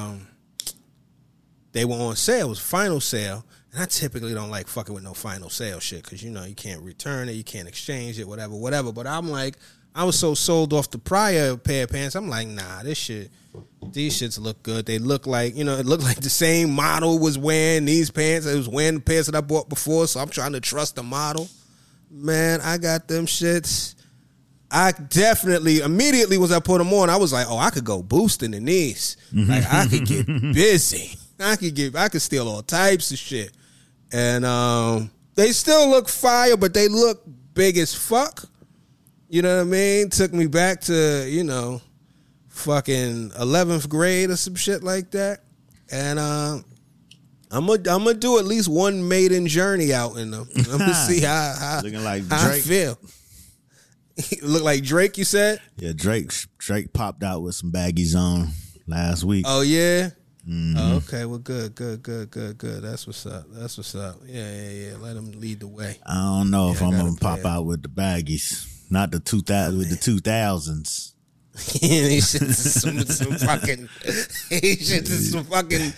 they were on sale. It was final sale. And I typically don't like fucking with no final sale shit, because you can't return it, you can't exchange it, whatever. But I'm like, I was so sold off the prior pair of pants. I'm like, nah, these shits look good. They look like, it looked like the same model was wearing these pants. It was wearing the pants that I bought before, so I'm trying to trust the model. Man, I got them shits. I definitely, immediately once I put them on, I was like, oh, I could go boosting in these. Like, I could get busy. I could steal all types of shit. And they still look fire, but they look big as fuck. You know what I mean? Took me back to, fucking 11th grade or some shit like that. And I'm gonna do at least one maiden journey out in them. I'm gonna see how looking like how Drake. I feel. Look like Drake, you said? Yeah, Drake popped out with some baggies on last week. Oh yeah. Mm-hmm. Oh, okay, well, good. That's what's up. Yeah. Let him lead the way. I don't know if I'm gonna pop out with the baggies, not the 2000 with the 2000s. He shits some fucking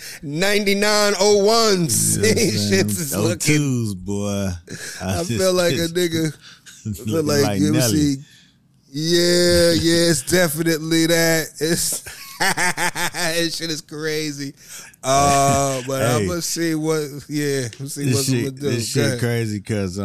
9901s. He shits is looking. O2s, boy. I feel like a nigga. I feel like you see. Yeah, it's definitely that. It's this shit is crazy. But hey, I'm gonna see what. Yeah, what's I'm gonna do. This shit crazy because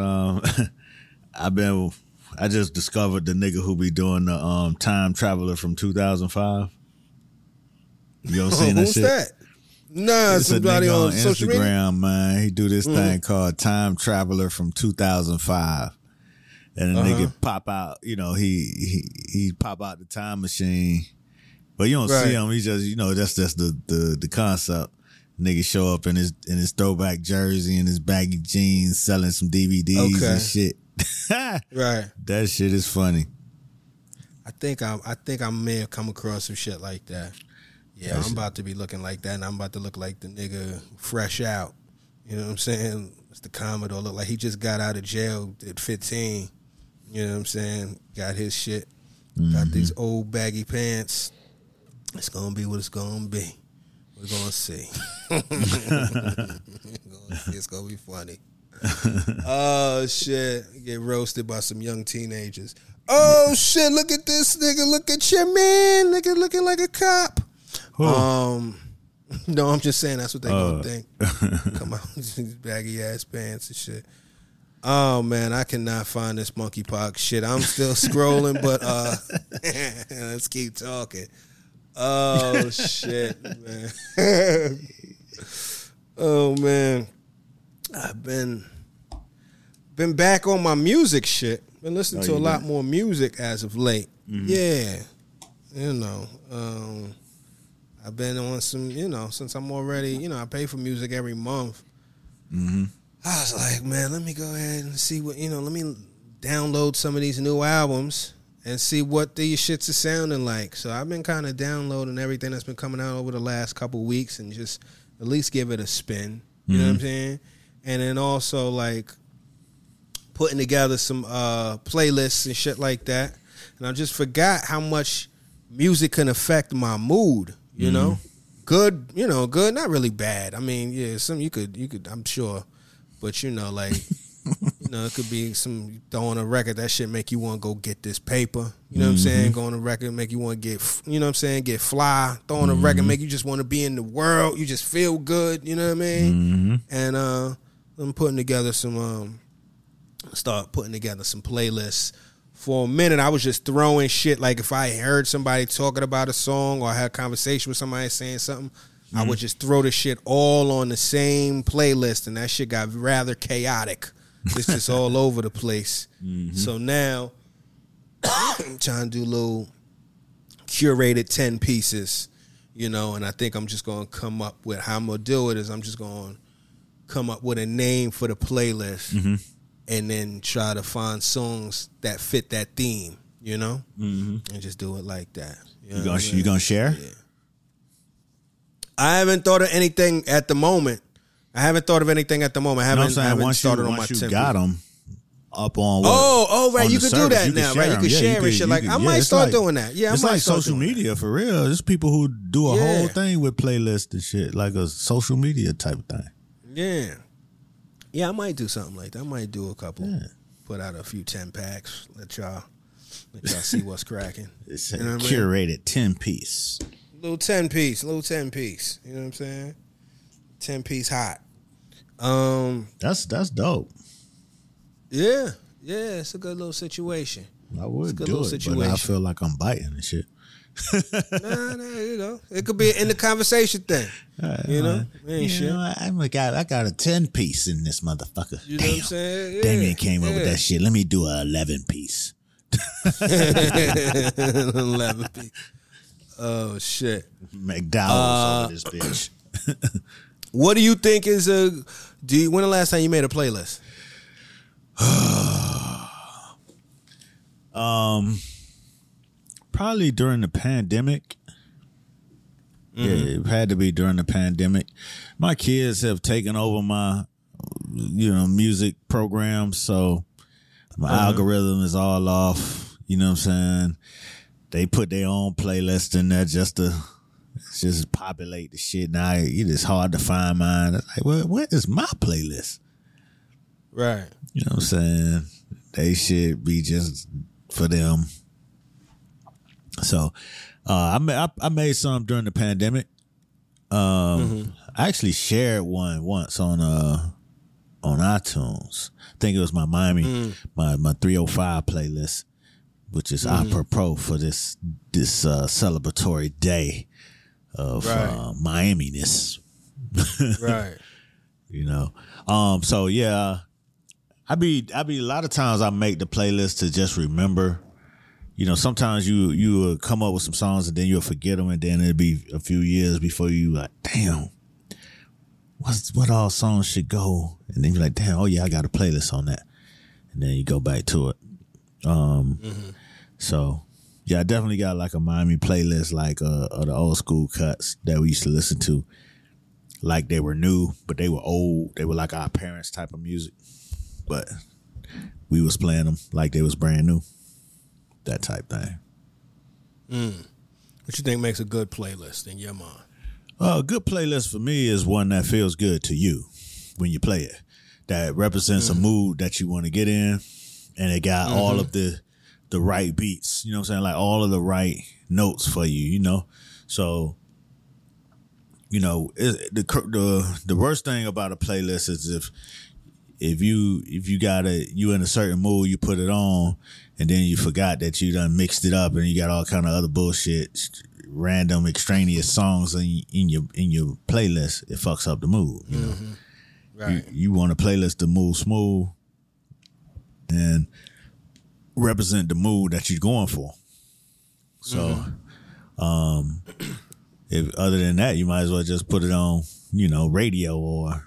I just discovered the nigga who be doing the time traveler from 2005. You ever seen that who's shit? That? Nah, it's somebody on social Instagram, man. He do this thing called Time Traveler from 2005. And the nigga pop out, he pop out the time machine. But you don't see him. He just, that's the concept. Nigga show up in his throwback jersey and his baggy jeans, selling some DVDs and shit. Right. That shit is funny. I think I may have come across some shit like that. Yeah, I'm about to be looking like that, and I'm about to look like the nigga fresh out. You know what I'm saying? It's the Commodore. Look like he just got out of jail at 15. You know what I'm saying? Got his shit. Got these old baggy pants. It's gonna be what it's gonna be. We're gonna see. It's gonna be funny. Oh shit! Get roasted by some young teenagers. Oh shit! Look at this nigga. Look at your man. Nigga looking like a cop. No, I'm just saying that's what they gonna think. Come on, these baggy ass pants and shit. Oh man, I cannot find this monkeypox shit. I'm still scrolling, but let's keep talking. Oh shit, man. Oh man, I've been back on my music shit. Been listening to a lot more music as of late. Yeah. I've been on some, since I'm already, I pay for music every month. Mm-hmm. I was like, man, let me go ahead and see what, let me download some of these new albums and see what these shits are sounding like. So I've been kind of downloading everything that's been coming out over the last couple of weeks and just at least give it a spin. You know what I'm saying? And then also like putting together some playlists and shit like that. And I just forgot how much music can affect my mood, you know? Good, good, not really bad. I mean, yeah, some you could I'm sure. But like it could be some throwing a record, that shit make you want to go get this paper. You know what I'm saying? Going to record make you want to get, get fly. Throwing a record make you just want to be in the world. You just feel good. You know what I mean? And I'm putting together some playlists. For a minute, I was just throwing shit. Like if I heard somebody talking about a song or I had a conversation with somebody saying something, I would just throw the shit all on the same playlist, and that shit got rather chaotic. It's just all over the place. So now I'm trying to do little curated 10 pieces, and I think I'm just going to come up with how I'm going to do it is I'm just going to come up with a name for the playlist and then try to find songs that fit that theme, and just do it like that. You going to share? Yeah. I haven't thought of anything at the moment. I haven't started on my once you got them up on right, on you the can service, do that now, right? You can share and shit. Like I might start doing that. Yeah, it's like social media for real. There's people who do a whole thing with playlists and shit, like a social media type of thing. Yeah, I might do something like that. I might do a couple, put out a few 10 packs, let y'all see what's cracking. It's a curated 10-piece. Little 10 piece. You know what I'm saying? 10-piece hot. That's dope. Yeah, it's a good little situation. I would do it, but I feel like I'm biting and shit. Nah, it could be in the conversation thing. Ain't shit. I got a 10-piece in this motherfucker. You know what I'm saying? Yeah. Damien came up with that shit. Let me do a 11-piece. 11-piece. Oh shit! McDowell's over this bitch. What do you think is when the last time you made a playlist? Probably during the pandemic. Yeah, it had to be during the pandemic. My kids have taken over my, music program, so my algorithm is all off. You know what I'm saying? They put their own playlist in there just to populate the shit. Now it's hard to find mine. It's like, what is my playlist? Right. You know what I'm saying? They should be just for them. So I made some during the pandemic. I actually shared one once on iTunes. I think it was my Miami, my 305 playlist, which is apropos for this celebratory day of Miami-ness. Right. So yeah, I be a lot of times I make the playlist to just remember. Sometimes you will come up with some songs and then you'll forget them, and then it'll be a few years before you like, damn, what all songs should go? And then you're like, damn, oh yeah, I got a playlist on that, and then you go back to it. So yeah, I definitely got like a Miami playlist, like of the old school cuts that we used to listen to, like they were new, but they were old. They were like our parents' type of music, but we was playing them like they was brand new. That type thing. What you think makes a good playlist in your mind? A good playlist for me is one that feels good to you when you play it. That represents a mood that you want to get in, and it got all of the right beats. You know what I'm saying? Like all of the right notes for you. So the worst thing about a playlist is if you got you in a certain mood, you put it on, and then you forgot that you done mixed it up, and you got all kind of other bullshit, random extraneous songs in your playlist. It fucks up the mood. Right. You want a playlist to move smooth and represent the mood that you're going for. So, if other than that, you might as well just put it on, radio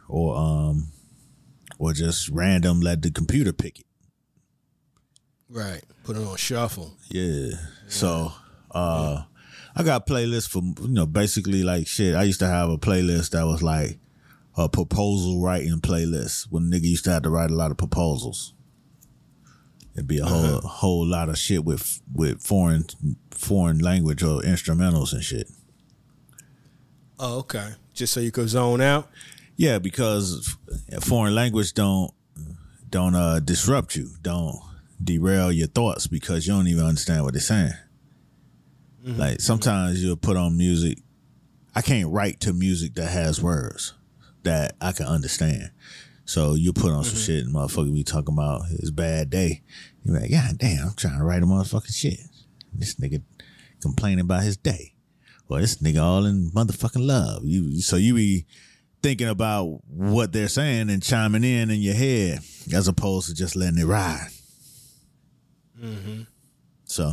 or just random, let the computer pick it. Right. Put it on shuffle. Yeah. So, I got playlists for, basically like shit. I used to have a playlist that was like a proposal writing playlist when nigga used to have to write a lot of proposals. It'd be a whole lot of shit with foreign language or instrumentals and shit. Oh, okay. Just so you could zone out? Yeah, because foreign language don't disrupt you, don't derail your thoughts because you don't even understand what they're saying. Mm-hmm. Like sometimes you'll put on music. I can't write to music that has words that I can understand. So you put on some shit and motherfucker be talking about his bad day. You're like, God damn, I'm trying to write a motherfucking shit. This nigga complaining about his day. Or this nigga all in motherfucking love. So you be thinking about what they're saying and chiming in your head as opposed to just letting it ride. Mm-hmm. So,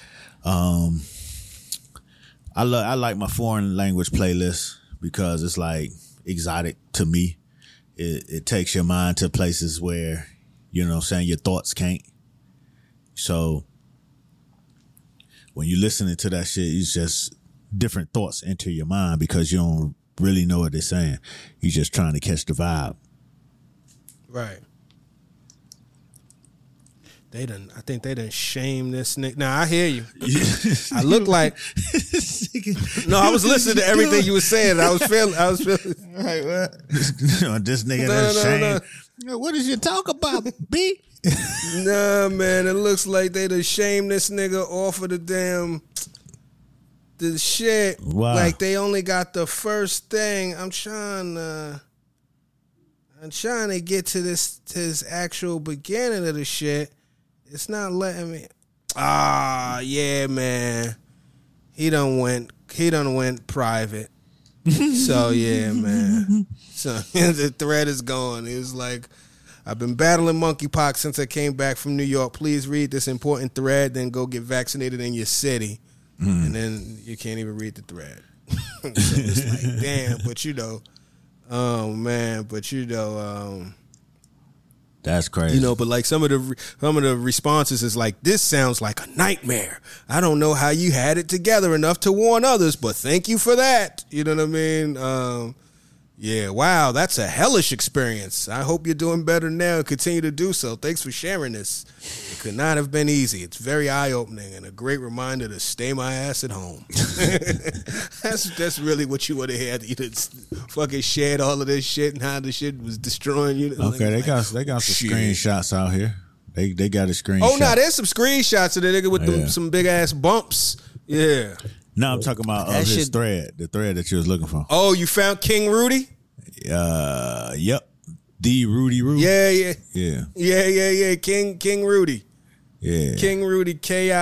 I like my foreign language playlist because it's like exotic to me. It takes your mind to places where, your thoughts can't. So when you're listening to that shit, it's just different thoughts enter your mind because you don't really know what they're saying. You're just trying to catch the vibe. Right. I think they done shame this nigga. Now I hear you. I look like. No, I was listening to everything you were saying. I was feeling. Right, what? This nigga done shame. No. What did you talk about, B? Nah, man. It looks like they done shamed this nigga off of the shit. Wow. Like they only got the first thing. I'm trying to get to his actual beginning of the shit. It's not letting me. Yeah, man. He done went private. So yeah, man. So the thread is gone. It was like, I've been battling monkeypox since I came back from New York. Please read this important thread, then go get vaccinated in your city. And then you can't even read the thread. So it's like, damn, but oh man, but that's crazy. But like some of the responses is like, this sounds like a nightmare. I don't know how you had it together enough to warn others, but thank you for that. You know what I mean? Yeah, wow, that's a hellish experience. I hope you're doing better now and continue to do so. Thanks for sharing this. It could not have been easy. It's very eye-opening and a great reminder to stay my ass at home. That's really what you would have had. You just fucking shared all of this shit and how the shit was destroying you. Okay, they got some screenshots out here. They got a screenshot. Oh, no, there's some screenshots of the nigga with some big-ass bumps. Yeah. No, I'm talking about his thread, the thread that you was looking for. Oh, you found King Rudy? Yep. The Rudy Roo. Yeah. King Rudy. Yeah. King Rudy,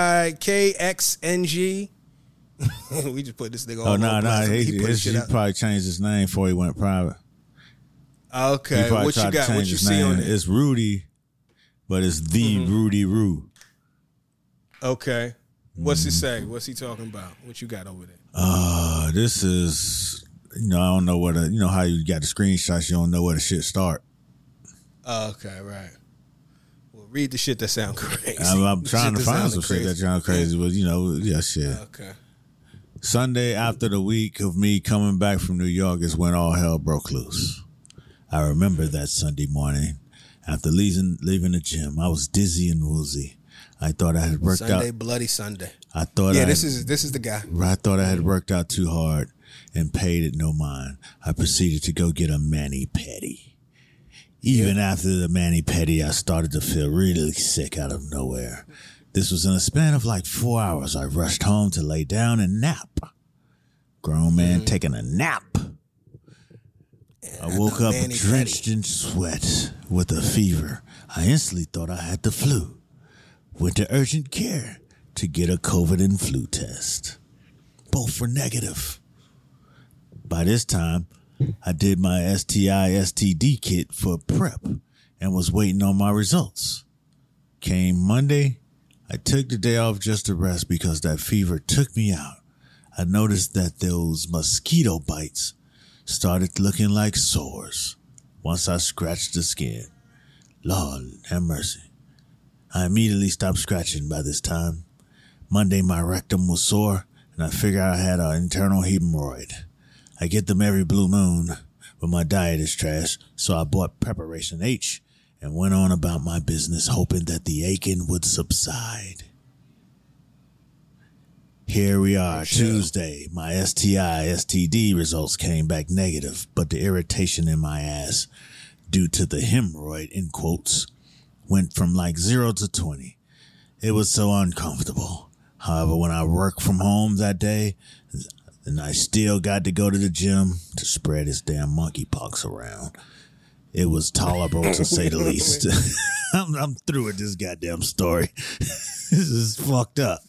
KIKXNG. We just put this nigga on. Oh, no. He probably changed his name before he went private. Okay. What you got? What you see on it? It's Rudy, but it's the Rudy Roo. Okay. What's he say? What's he talking about? What you got over there? This is, I don't know what how you got the screenshots, you don't know where the shit start. Okay, right. Well, read the shit that sound crazy. I'm trying to find some shit that sound crazy, but shit. Okay. Sunday after the week of me coming back from New York is when all hell broke loose. I remember that Sunday morning after leaving the gym. I was dizzy and woozy. I thought I had worked Sunday, Bloody Sunday. I thought this is the guy. I thought I had worked out too hard and paid it no mind. I proceeded to go get a mani-pedi. Even after the mani-pedi, I started to feel really sick out of nowhere. This was in a span of like 4 hours. I rushed home to lay down and nap. Grown man taking a nap. I woke up drenched in sweat with a fever. I instantly thought I had the flu. Went to urgent care to get a COVID and flu test. Both were negative. By this time, I did my STI/STD kit for prep and was waiting on my results. Came Monday, I took the day off just to rest because that fever took me out. I noticed that those mosquito bites started looking like sores once I scratched the skin. Lord have mercy. I immediately stopped scratching by this time. Monday, my rectum was sore, and I figured I had an internal hemorrhoid. I get them every blue moon, but my diet is trash, so I bought Preparation H and went on about my business, hoping that the aching would subside. Here we are, Tuesday. My STI, STD results came back negative, but the irritation in my ass, due to the hemorrhoid, in quotes, went from like 0 to 20. It was so uncomfortable. However, when I worked from home that day, and I still got to go to the gym to spread this damn monkeypox around, it was tolerable to say the least. I'm through with this goddamn story. This is fucked up.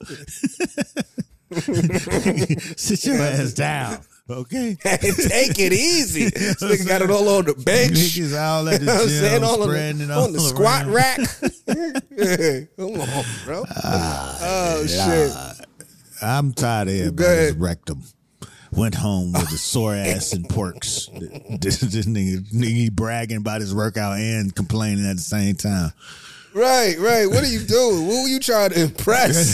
Sit your ass down, okay? Take it easy. This nigga got it all on the bench. Niggas all at the gym, spreading it all on the squat around. rack. Yeah, come on, bro. Shit. I'm tired of everybody's rectum. Went home with a sore ass and porks. This nigga bragging about his workout and complaining at the same time. Right. What are you doing? Who are you trying to impress?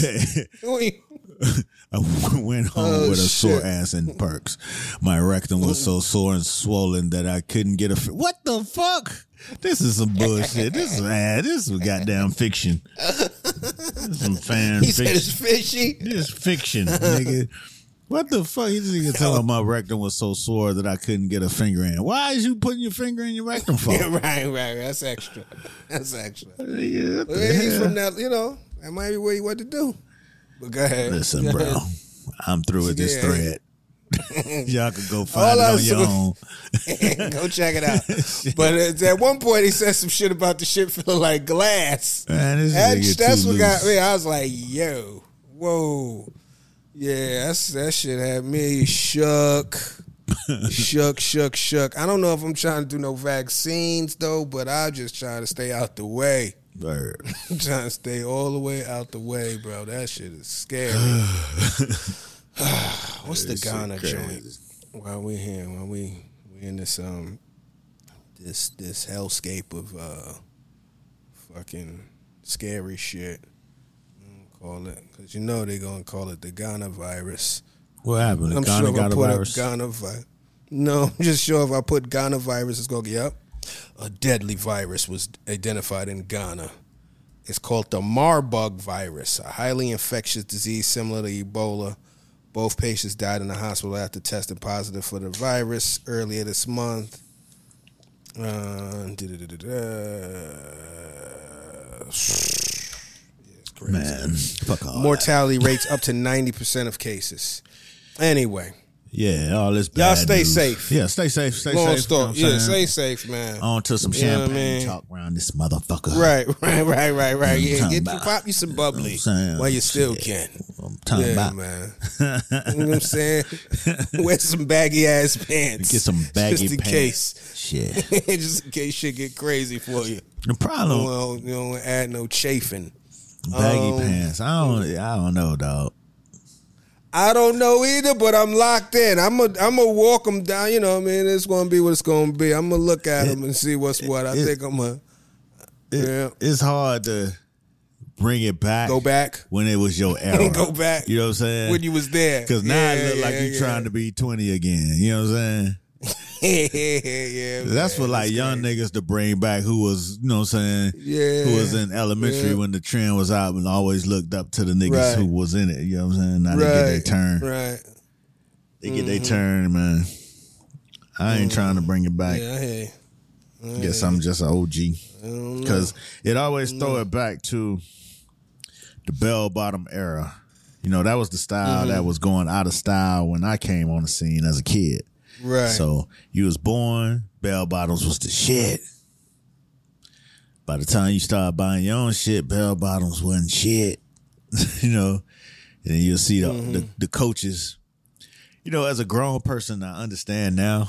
I went home with a sore ass and perks. My rectum was so sore and swollen that I couldn't get a... What the fuck? This is some bullshit. This is goddamn fiction. This is some fan He fiction. said it's fishy. This is fiction, nigga. What the fuck? He's nigga telling my rectum was so sore that I couldn't get a finger in. Why is you putting your finger in your rectum for? Yeah, right. That's extra. Yeah, what the He's hell? from that, that might be what he wanted to do. But go ahead. Listen, bro. I'm through with this Yeah. thread. Y'all can go find it on your own. Go check it out. But at one point, he said some shit about the shit feeling like glass. Man, this nigga That's too what got loose. me. I was like, yo, whoa. Yeah, that shit had me shook. Shook. I don't know if I'm trying to do no vaccines, though, but I'm just trying to stay out the way. Bird. I'm trying to stay all the way out the way, bro. That shit is scary. What's the Ghana joint? While we here, while we in this this hellscape of fucking scary shit. Call it, because they're gonna call it the Ghana virus. What happened? I'm Ghana sure if I got a put virus? up Ghana virus. No, I'm just sure if I put Ghana virus, it's gonna get up. A deadly virus was identified in Ghana. It's called the Marburg virus, a highly infectious disease similar to Ebola. Both patients died in the hospital after testing positive for the virus earlier this month. Man, fuck all Mortality rates up to 90% of cases. Anyway. Yeah, all this bad Y'all stay news. safe. Yeah, stay safe. Stay Long safe. story. You know what I'm Yeah, saying? stay safe, man. On to some You know what I champagne mean? talk around this motherfucker. Right. You know Yeah, what I'm pop you some bubbly You know what I'm saying? while you still Shit. can. I'm talking Yeah, about. man. You know what I'm saying? Wear some baggy ass pants. Get some baggy just in pants. case. Shit. Just in case shit get crazy for you. The problem, Well, you don't add no chafing. baggy pants. I don't know, dog. I don't know either, but I'm locked in. I'm gonna walk them down. You know what I mean? It's gonna be what it's gonna be. I'm gonna look at them and see what's what. I think I'm gonna It's hard to bring it back. go back. When it was your era. Go back. You know what I'm saying? When you was there. Because now it look like you trying to be 20 again. You know what I'm saying? yeah. That's for like young niggas to bring back who was, you know what I'm saying? Yeah. Who was in elementary when the trend was out and always looked up to the niggas Right. who was in it. You know what I'm saying? Now they get their turn. Right. They get their turn, man. I ain't trying to bring it back. Yeah, I hear you. Guess I'm just an OG. Because it always throw it back to the bell bottom era. You know, that was the style that was going out of style when I came on the scene as a kid. Right. So you was born, bell bottoms was the shit. By the time you start buying your own shit, bell bottoms wasn't shit. You know, and then you'll see the coaches. You know, as a grown person, I understand now.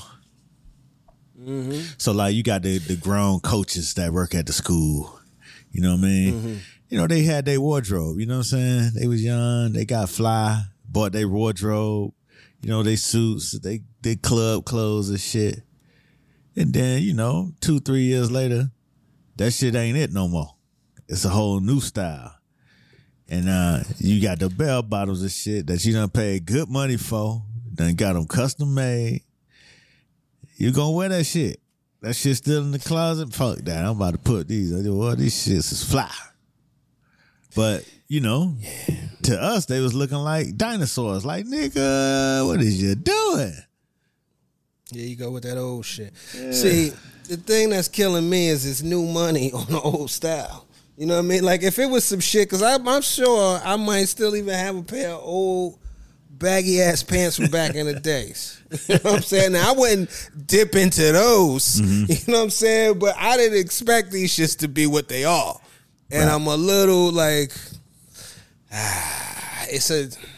So like you got the grown coaches that work at the school. You know what I mean? you know, they had their wardrobe. You know what I'm saying? They was young. They got fly. Bought their wardrobe. You know, they suits. They club clothes and shit. And then, you know, 2-3 years later, that shit ain't it no more. It's a whole new style. And you got the bell bottoms and shit that you done paid good money for. Done got them custom made. You gonna wear that shit. That shit still in the closet? Fuck that. I'm about to put these. These shits is fly. But, you know, to us, they was looking like dinosaurs. Like, nigga, what is you doing? Yeah, you go with that old shit. Yeah. See, the thing that's killing me is this new money on the old style. You know what I mean? Like, if it was some shit, because I'm sure I might still even have a pair of old baggy-ass pants from back in the days. You know what I'm saying? Now, I wouldn't dip into those. Mm-hmm. You know what I'm saying? But I didn't expect these shits to be what they are. And right. I'm a little like, it's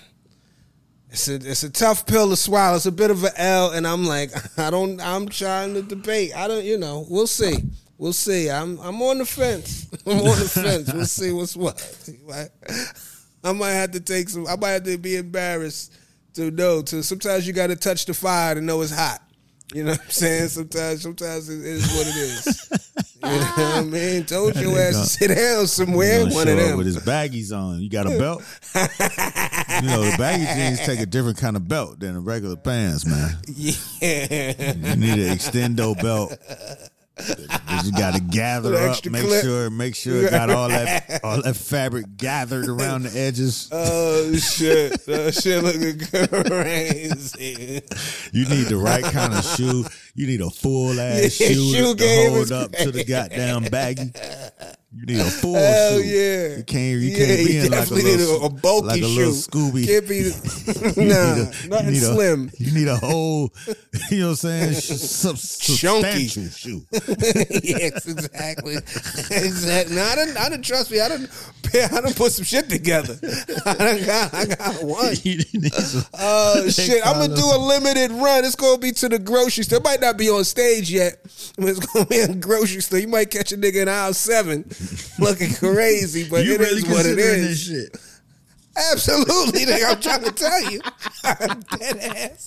a tough pill to swallow. It's a bit of an L, and I'm like, I'm trying to debate. We'll see. We'll see. I'm on the fence. We'll see what's what. I might have to be embarrassed to know. Sometimes you got to touch the fire to know it's hot. You know what I'm saying? Sometimes it is what it is. You know what I mean? Told your ass to sit down somewhere. One of them with his baggies on. You got a belt? You know, the baggy jeans take a different kind of belt than the regular pants, man. Yeah. You need an extendo belt. You got to gather up, make sure it got all that fabric gathered around the edges. Oh shit! That shit looking crazy. You need the right kind of shoe. You need a full ass shoe to hold up to the goddamn baggy. You need a full shoe. Yeah. You can't be in like a bulky little shoe. Scooby. Can't be nothing slim. You need a whole, you know what I'm saying, substantial shoe. Yes, exactly. Now, I done trust me. I done put some shit together. I got one. Oh shit! I'm gonna do a limited run. It's gonna be to the grocery store. It might not be on stage yet, but it's gonna be in the grocery store. You might catch a nigga in aisle 7 looking crazy, but it is what it is. This shit? Absolutely, nigga. I'm trying to tell you, I'm dead ass.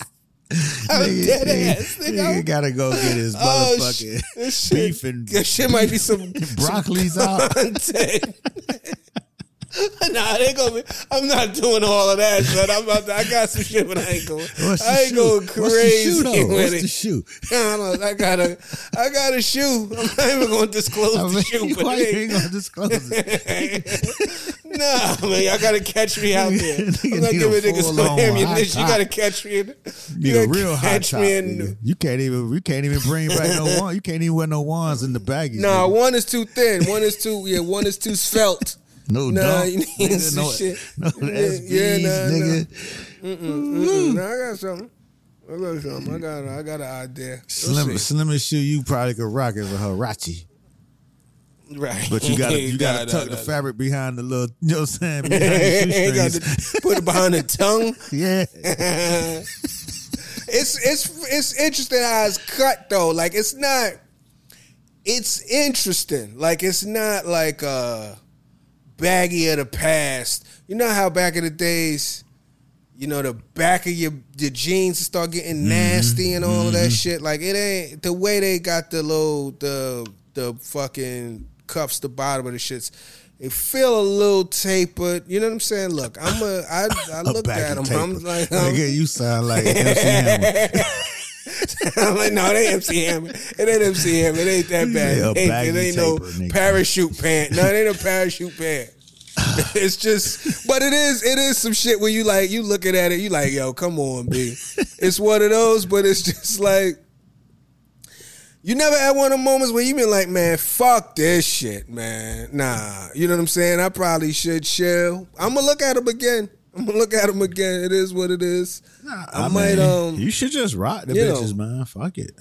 Nigga gotta go get his motherfucking beef and that shit might be some broccoli's out. Nah, they gonna be. I'm not doing all of that shit. I got some shit, but I ain't going. I ain't going crazy with it. What's the shoe? I got a shoe. I'm not even gonna disclose the shoe. Why you ain't gonna disclose it? Nah, man, y'all gotta catch me out there. I'm not giving niggas no ammunition. You gotta catch me. You need a real hot top. You can't even bring back no wand. You can't even wear no wands in the baggies. Nah, one is too thin. One is too svelte. No, you need some shit. No SBs, nigga. Nah, I got something. I got an idea. Slimmest shoe you probably could rock is a Huarache. Right. But you gotta tuck the fabric behind the little, you know what I'm saying? Behind the got to put it behind the tongue. Yeah. It's interesting how it's cut though. Like it's interesting. Like it's not like baggy of the past. You know how back in the days, you know, the back of your jeans start getting nasty and all of that shit. Like it ain't the way they got the fucking cuffs, the bottom of the shits. They feel a little tapered. You know what I'm saying? Look, I look at them. I'm like, nigga, you sound like MC Hammer. I'm like, no, it ain't MC Hammer. It ain't MC Hammer. It ain't that bad. It ain't no parachute pant. No, it ain't a parachute pant. It's just, but it is some shit where you like, you looking at it, you like, yo, come on, B. It's one of those, but it's just like, you never had one of the moments where you been like, man, fuck this shit, man. Nah, you know what I'm saying? I probably should chill. I'm gonna look at them again. It is what it is. Nah, I might, you should just rock the bitches, man. Fuck it.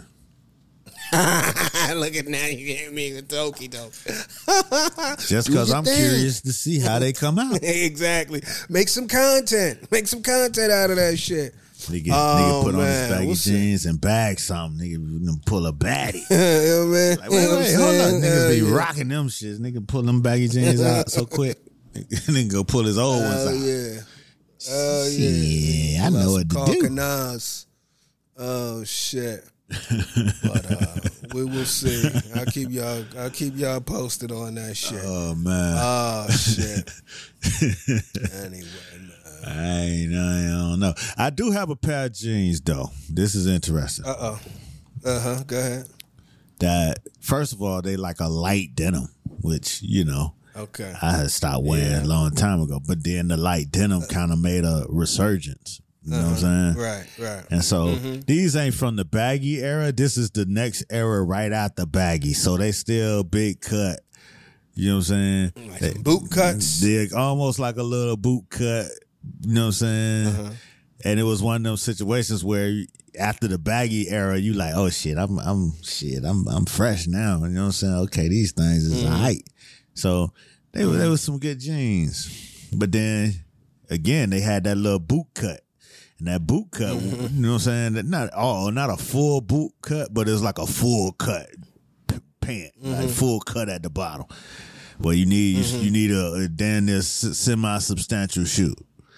Look at now, you gave me a toki though. Just because I'm curious to see how they come out. Exactly. Make some content out of that shit. Nigga put on his baggy jeans and bag something. Nigga pull a baddie. Yeah, man. Like, wait, hold on. Niggas be rocking them shits. Nigga pull them baggy jeans out so quick. Nigga go pull his old ones out. Oh, yeah. Yeah, I know what to do. Nas. Oh, shit. But we will see. I'll keep y'all posted on that shit. Oh, man. Oh, shit. Anyway, man. I don't know. I do have a pair of jeans, though. This is interesting. Go ahead. That, first of all, they like a light denim, which, okay, I had stopped wearing a long time ago. But then the light denim kind of made a resurgence. You know what I'm saying? Right. And so these ain't from the baggy era. This is the next era right after baggy. So they still big cut. You know what I'm saying? Like some boot cuts. They're almost like a little boot cut. You know what I'm saying? And it was one of those situations where after the baggy era, you like, oh shit, I'm fresh now. You know what I'm saying? Okay, these things is height. So they was some good jeans. But then again, they had that little boot cut. And that boot cut, you know what I'm saying? Not a full boot cut, but it's like a full cut pant, like full cut at the bottom. Well, you need a damn near semi-substantial shoe,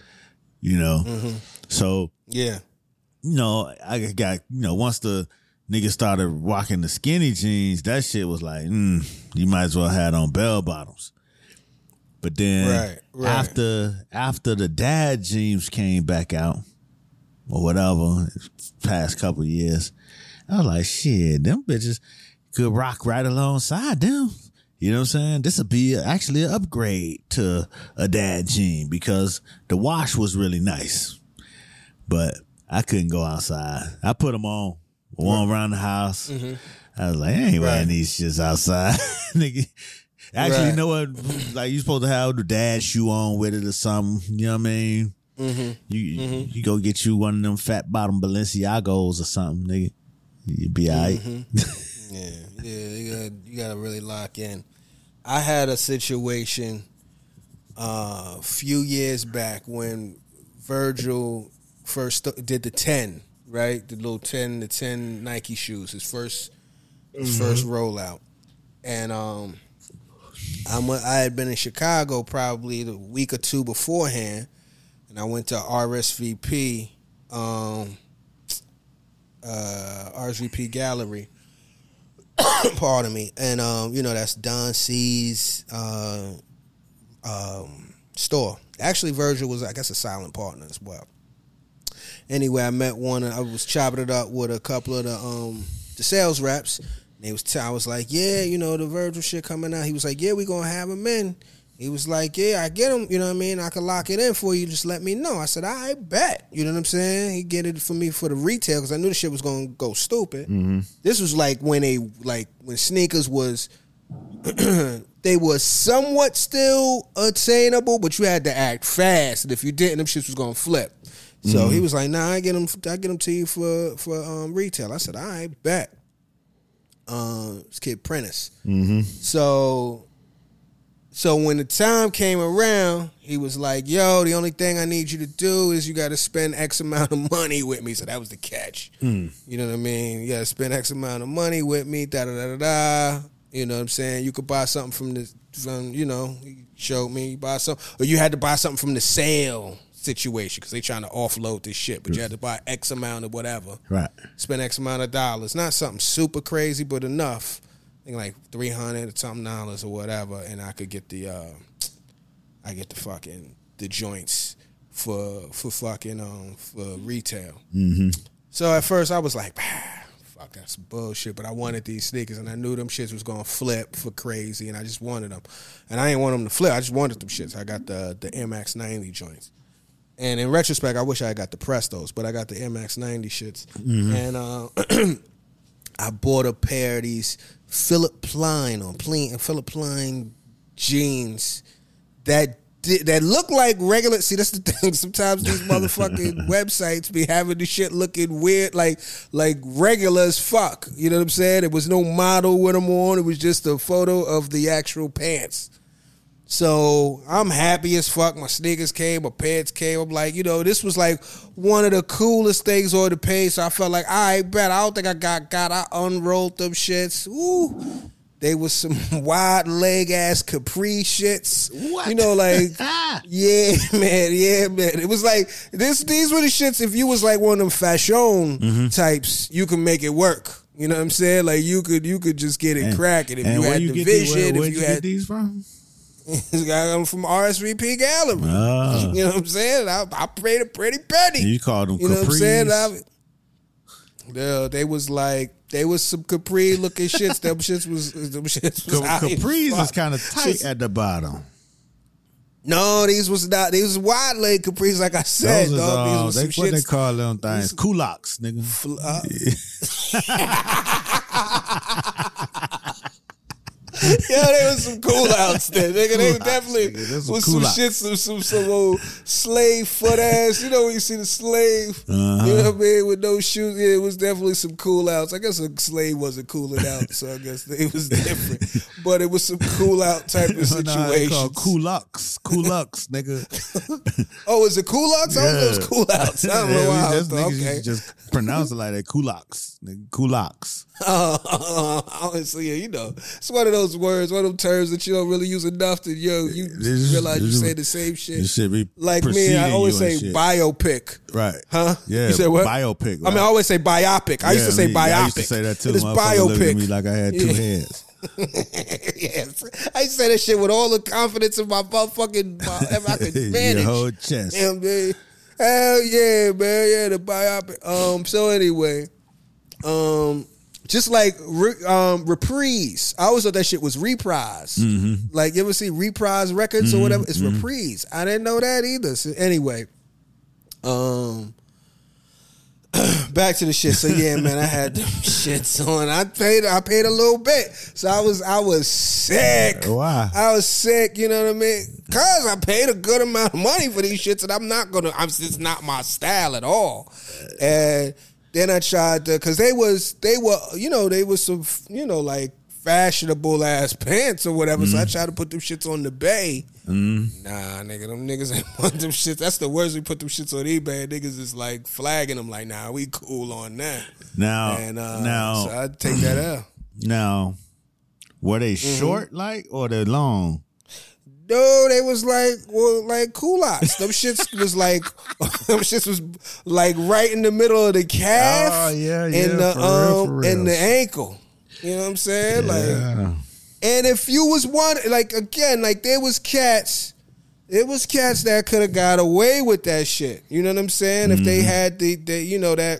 So yeah, I got once the nigga started rocking the skinny jeans, that shit was like, you might as well have on bell bottoms. But then after the dad jeans came back out, or whatever, past couple years, I was like, shit, them bitches could rock right alongside them. You know what I'm saying? This would be actually an upgrade to a dad jean because the wash was really nice. But I couldn't go outside. I put them on, wore around the house. I was like, I ain't wearing these shits outside. Nigga. Actually, you know what? Like, you supposed to have the dad shoe on with it or something. You know what I mean? You go get you one of them fat bottom Balenciagos or something, nigga. You be all right. You gotta really lock in. I had a situation a few years back when Virgil first did the 10, right? The little 10 Nike shoes, his first rollout. And I had been in Chicago probably the week or two beforehand. And I went to RSVP Gallery. Pardon me. And that's Don C's store. Actually, Virgil was, I guess, a silent partner as well. Anyway, I met one. I was chopping it up with a couple of the sales reps. And I was like, yeah, the Virgil shit coming out. He was like, yeah, we gonna have him in. He was like, yeah, I get him, you know what I mean? I can lock it in for you, just let me know. I said, I bet. You know what I'm saying? He get it for me for the retail because I knew the shit was going to go stupid. This was like when sneakers was, they were somewhat still attainable, but you had to act fast. And if you didn't, them shits was going to flip. So he was like, nah, I get them to you for retail. I said, I bet. It's Kid Prentice. So when the time came around, he was like, yo, the only thing I need you to do is you got to spend X amount of money with me. So that was the catch. You know what I mean? You got to spend X amount of money with me, da-da-da-da-da. You know what I'm saying? You could buy something he showed me, you buy something. Or you had to buy something from the sale situation because they trying to offload this shit. But you had to buy X amount of whatever. Right. Spend X amount of dollars. Not something super crazy, but enough. I think like $300 or something or whatever, and I could get the joints for retail. So at first I was like, fuck, that's bullshit. But I wanted these sneakers, and I knew them shits was gonna flip for crazy, and I just wanted them. And I didn't want them to flip. I just wanted them shits. I got the MX 90 joints. And in retrospect, I wish I had got the Prestos, but I got the MX 90 shits. And I bought a pair of these Philip Plein jeans that look like regular. See, that's the thing. Sometimes these motherfucking websites be having the shit looking weird, like regular as fuck. You know what I'm saying? It was no model with them on. It was just a photo of the actual pants. So I'm happy as fuck. My sneakers came, my pants came. I'm like, you know, this was like one of the coolest things on the page. So I felt like, all right, bet. I don't think I got. I unrolled them shits. Ooh. They was some wide leg ass capri shits. What? You know, like, yeah, man. It was like these were the shits. If you was like one of them fashion types, you can make it work. You know what I'm saying? Like you could just get it cracking if you had the vision. Where'd you get these from? I got them from RSVP Gallery. You know what I'm saying? I paid a pretty penny. You called them capris? You know what I'm saying? They was some capri looking shits. Them shits was capris is kind of tight at the bottom. No, these was not. These was wide leg capris, like I said. Those dog. These was what they call them things? Kulaks, nigga. Yeah, they was some cool outs there, nigga. They definitely was some shit, some old slave foot ass. You know when you see the slave, you know what I mean, with no shoes. Yeah, it was definitely some cool outs. I guess a slave wasn't cooling out, so I guess it was different. But it was some cool out type of situation. Called kulaks, nigga. Oh, is it kulaks? I was those cool outs. I don't know why. Okay, just pronounce it like that. Kulaks, nigga. Kulaks. Honestly, yeah, you know, it's one of those words, one of them terms that you don't really use enough to you realize you say the same shit. You should be like me. I always say biopic, right? Huh? Yeah, you said what? Biopic. Right? I mean, I always say biopic. I used to say biopic. I used to say that too. It's biopic. At me like I had two heads. Yes, I used to say that shit with all the confidence in my motherfucking. If I could manage your whole chest. Hell yeah, man. Yeah, the biopic. So anyway, just like Reprise. I always thought that shit was Reprise. Mm-hmm. Like, you ever see Reprise Records or whatever? It's Reprise. I didn't know that either. So anyway, back to the shit. So yeah, man, I had them shits on. I paid a little bit. So I was sick. Why? I was sick, you know what I mean? Cause I paid a good amount of money for these shits, and it's not my style at all. And then I tried to, cause they were, you know, they was some, you know, like fashionable ass pants or whatever. So I tried to put them shits on the Bay. Nah, nigga, them niggas ain't want them shits. That's the worst. We put them shits on eBay. Niggas is like flagging them like, nah, we cool on that. Now, so I'd take that out. Now, were they short like or they long? No, they was like culottes. Them shits was like right in the middle of the calf. Oh yeah, and the and the ankle. You know what I'm saying? Yeah. Like, and if you was one, like again, like there was cats that could have got away with that shit. You know what I'm saying? If they had the you know that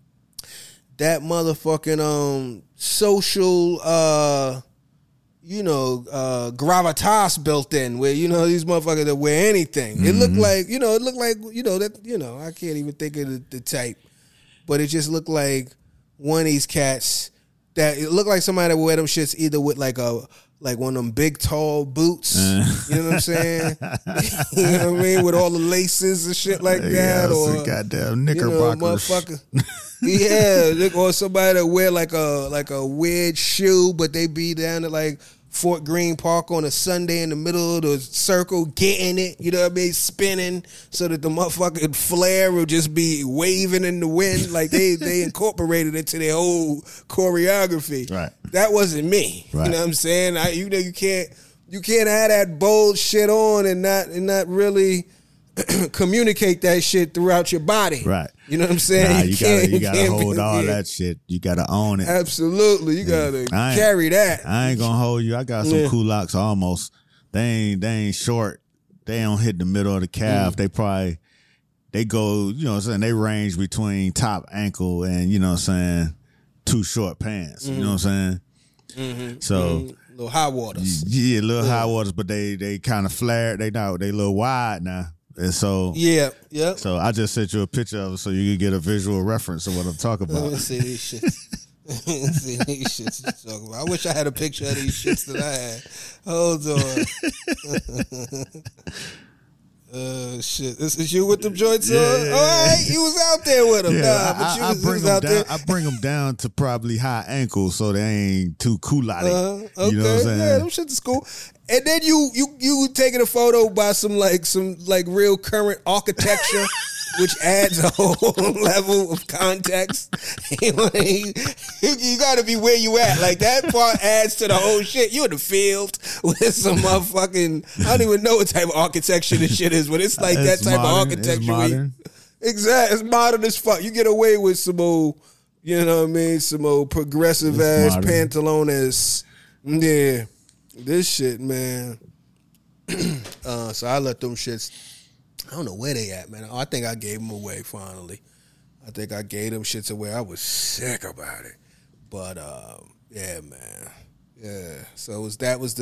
motherfucking social you know, gravitas built in where, you know, these motherfuckers that wear anything. It looked like, you know, I can't even think of the type, but it just looked like one of these cats that it looked like somebody that would wear them shits either with like one of them big tall boots. You know what I'm saying? You know what I mean? With all the laces and shit like that. Or goddamn knickerbockers. You know, motherfucker. Yeah, or somebody that wear like a weird shoe, but they be down at like Fort Greene Park on a Sunday in the middle of the circle, getting it, you know what I mean, spinning so that the motherfucking flare will just be waving in the wind. Like they incorporated into their whole choreography. Right. That wasn't me. Right. You know what I'm saying? You know, you can't have that bold shit on and not really communicate that shit throughout your body. Right. You know what I'm saying? Nah, you gotta hold all that shit. You gotta own it. Absolutely. You gotta carry that. I ain't gonna hold you. I got some kulaks almost. They ain't short. They don't hit the middle of the calf. They go, you know what I'm saying, they range between top ankle and, you know what I'm saying, too short pants. You know what I'm saying? So little high waters. Yeah, little high waters, but they kind of flared. They little wide now. And so yeah. So I just sent you a picture of it so you can get a visual reference of what I'm talking about. Let me see these shits. You're talking about. I wish I had a picture of these shits that I had. Hold Shit. This is you with them joints on? Yeah. All right, you was out there with them. Yeah, but you I was bring out them there. down. I bring them down to probably high ankles so they ain't too cool-lotty. Okay. You know what I'm saying? Yeah, them shits is cool. And then you taking a photo by some real current architecture, which adds a whole level of context. You got to be where you at. Like that part adds to the whole shit. You in the field with some motherfucking. I don't even know what type of architecture this shit is, but it's like It's that type modern. of architecture. It's modern. Exactly, it's modern as fuck. You get away with some old, you know what I mean, some old progressive ass pantalones. Yeah, this shit, man. So I let them shits. I don't know where they at, man. I think I gave them away finally. I think I gave them shits away. I was sick about it, but yeah, man, yeah. So that was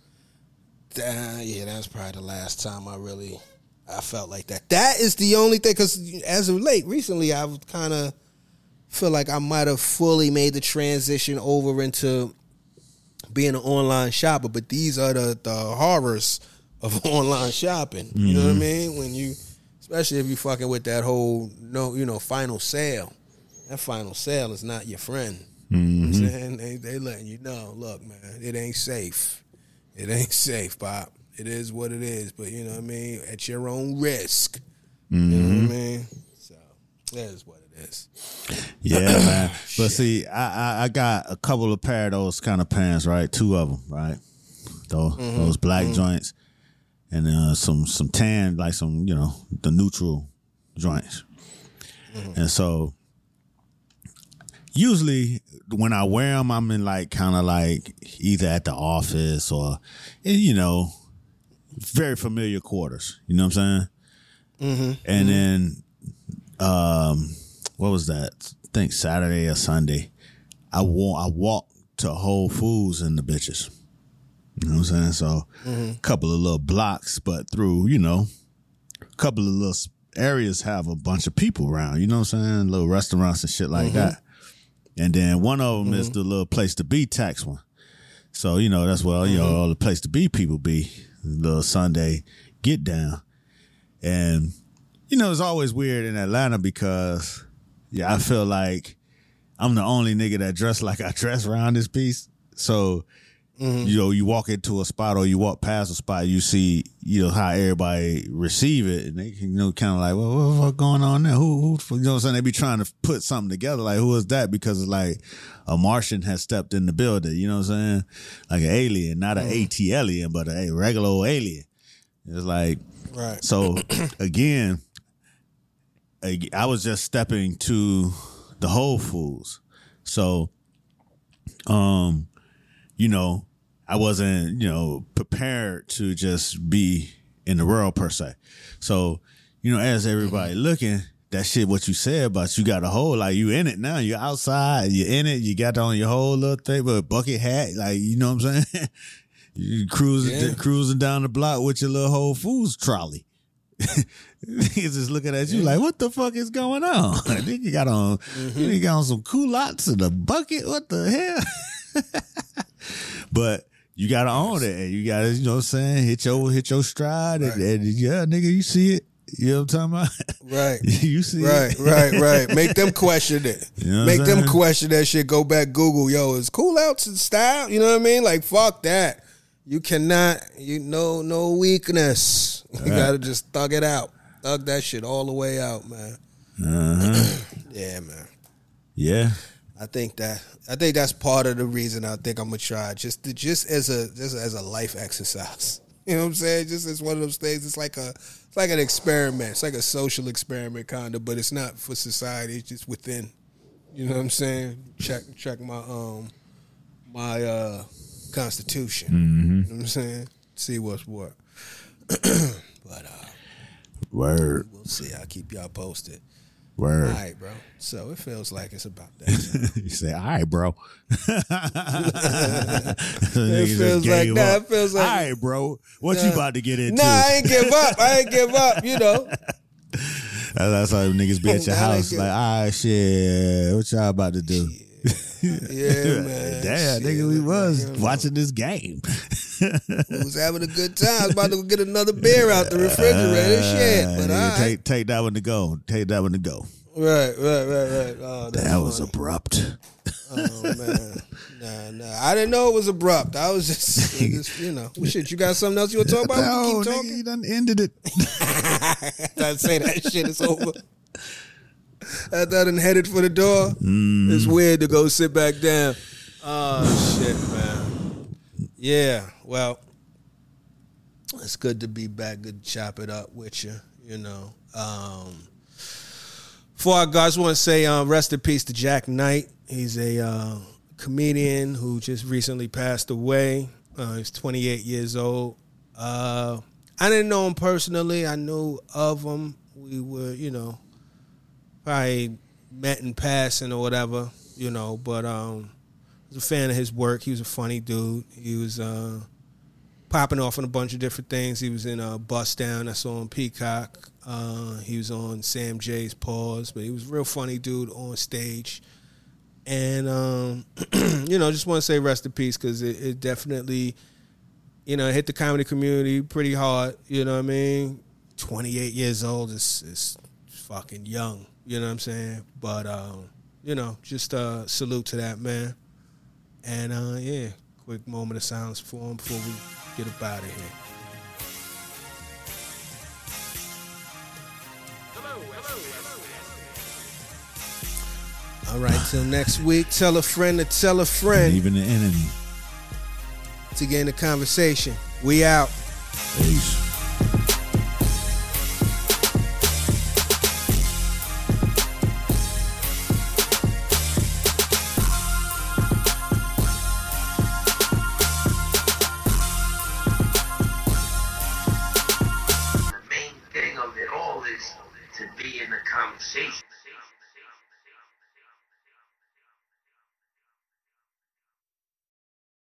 probably the last time I felt like that. That is the only thing, because as of late, recently, I've kind of feel like I might have fully made the transition over into being an online shopper. But these are the horrors of online shopping. You know what I mean? When you, especially if you fucking with that whole final sale. That final sale is not your friend. You know what I'm saying? They letting you know, look, man, it ain't safe. It ain't safe, Pop. It is what it is, but you know what I mean? At your own risk. You know what I mean? So that is what it is. Yeah, man. But see, I got a couple of pair of those kind of pants, right? 2 of them, right? Those black joints, and some tan, like some, the neutral joints. And so usually when I wear them, I'm in like kind of like either at the office or, very familiar quarters. You know what I'm saying? And then, what was that? I think Saturday or Sunday, I walked to Whole Foods in the bitches. You know what I'm saying? So a couple of little blocks, but through, a couple of little areas have a bunch of people around. You know what I'm saying? Little restaurants and shit like that. And then one of them is the little place to be tax one. So, that's where, all the place to be people be. The Sunday get down. And, it's always weird in Atlanta because, I feel like I'm the only nigga that dress like I dress around this piece. So, you walk into a spot or you walk past a spot, you see, how everybody receive it. And they, kind of like, well, what's going on there? Who, you know what I'm saying? They be trying to put something together. Like, who is that? Because it's like a Martian has stepped in the building. You know what I'm saying? Like an alien, not an AT alien, but a regular old alien. It's like, right. So again, I was just stepping to the Whole Foods. So, I wasn't, prepared to just be in the world per se. So, as everybody looking, that shit, what you said about you got a whole, like you in it now, you're outside, you're in it, you got on your whole little thing with a bucket hat, like, you know what I'm saying? You cruising down the block with your little Whole Foods trolley. Niggas just looking at you like, what the fuck is going on? I think you got on, you got on some culottes and a bucket. What the hell? But you gotta own it, and you gotta, you know what I'm saying, hit your stride, and yeah, nigga, you see it. You know what I'm talking about? Right. You see it. Right. Make them question it. You know Make them question that shit. Go back, Google, yo, is cool outs in style? You know what I mean? Like, fuck that. You cannot, no weakness. You gotta just thug it out. Thug that shit all the way out, man. Yeah, man. Yeah. I think that's part of the reason I think I'm gonna try just as a life exercise. You know what I'm saying? Just as one of those things. It's like an experiment. It's like a social experiment kind of, but it's not for society. It's just within. You know what I'm saying? Check my my constitution. You know what I'm saying? See what's what. But word. We'll see. I'll keep y'all posted. Word. All right, bro. So it feels like it's about that. You say, all right, bro. It feels like that. It feels like, all right, bro. What you about to get into? Nah, I ain't give up. That's how niggas be at your house. Like, all right, shit. What y'all about to do? Yeah, man. Damn, nigga, we was watching this game. We was having a good time. I was about to get another beer out the refrigerator. Shit, but take that one to go. Take that one to go. Right. Oh, that was abrupt. Oh man, nah. I didn't know it was abrupt. I was just shit. You got something else you want to talk about? No, keep nigga, talking. you done ended it. I say that shit is over. After I done headed for the door, it's weird to go sit back down. Oh shit, man. Yeah, well, it's good to be back. Good to chop it up with you. You know. Before I go, I just want to say rest in peace to Jack Knight. He's a comedian who just recently passed away. He's 28 years old. I didn't know him personally. I knew of him. We were, probably met in passing or whatever, but I was a fan of his work. He was a funny dude. He was popping off on a bunch of different things. He was in Bust Down. I saw him Peacock. He was on Sam J's Pause, but he was a real funny dude on stage. And, just want to say rest in peace because it definitely, hit the comedy community pretty hard. You know what I mean? 28 years old is fucking young. You know what I'm saying? But, just salute to that man. And, quick moment of silence for him before we get up out of here. All right, till next week. Tell a friend to tell a friend. Even the enemy. To get in the conversation. We out. Peace. The main thing of it all is to be in the conversation.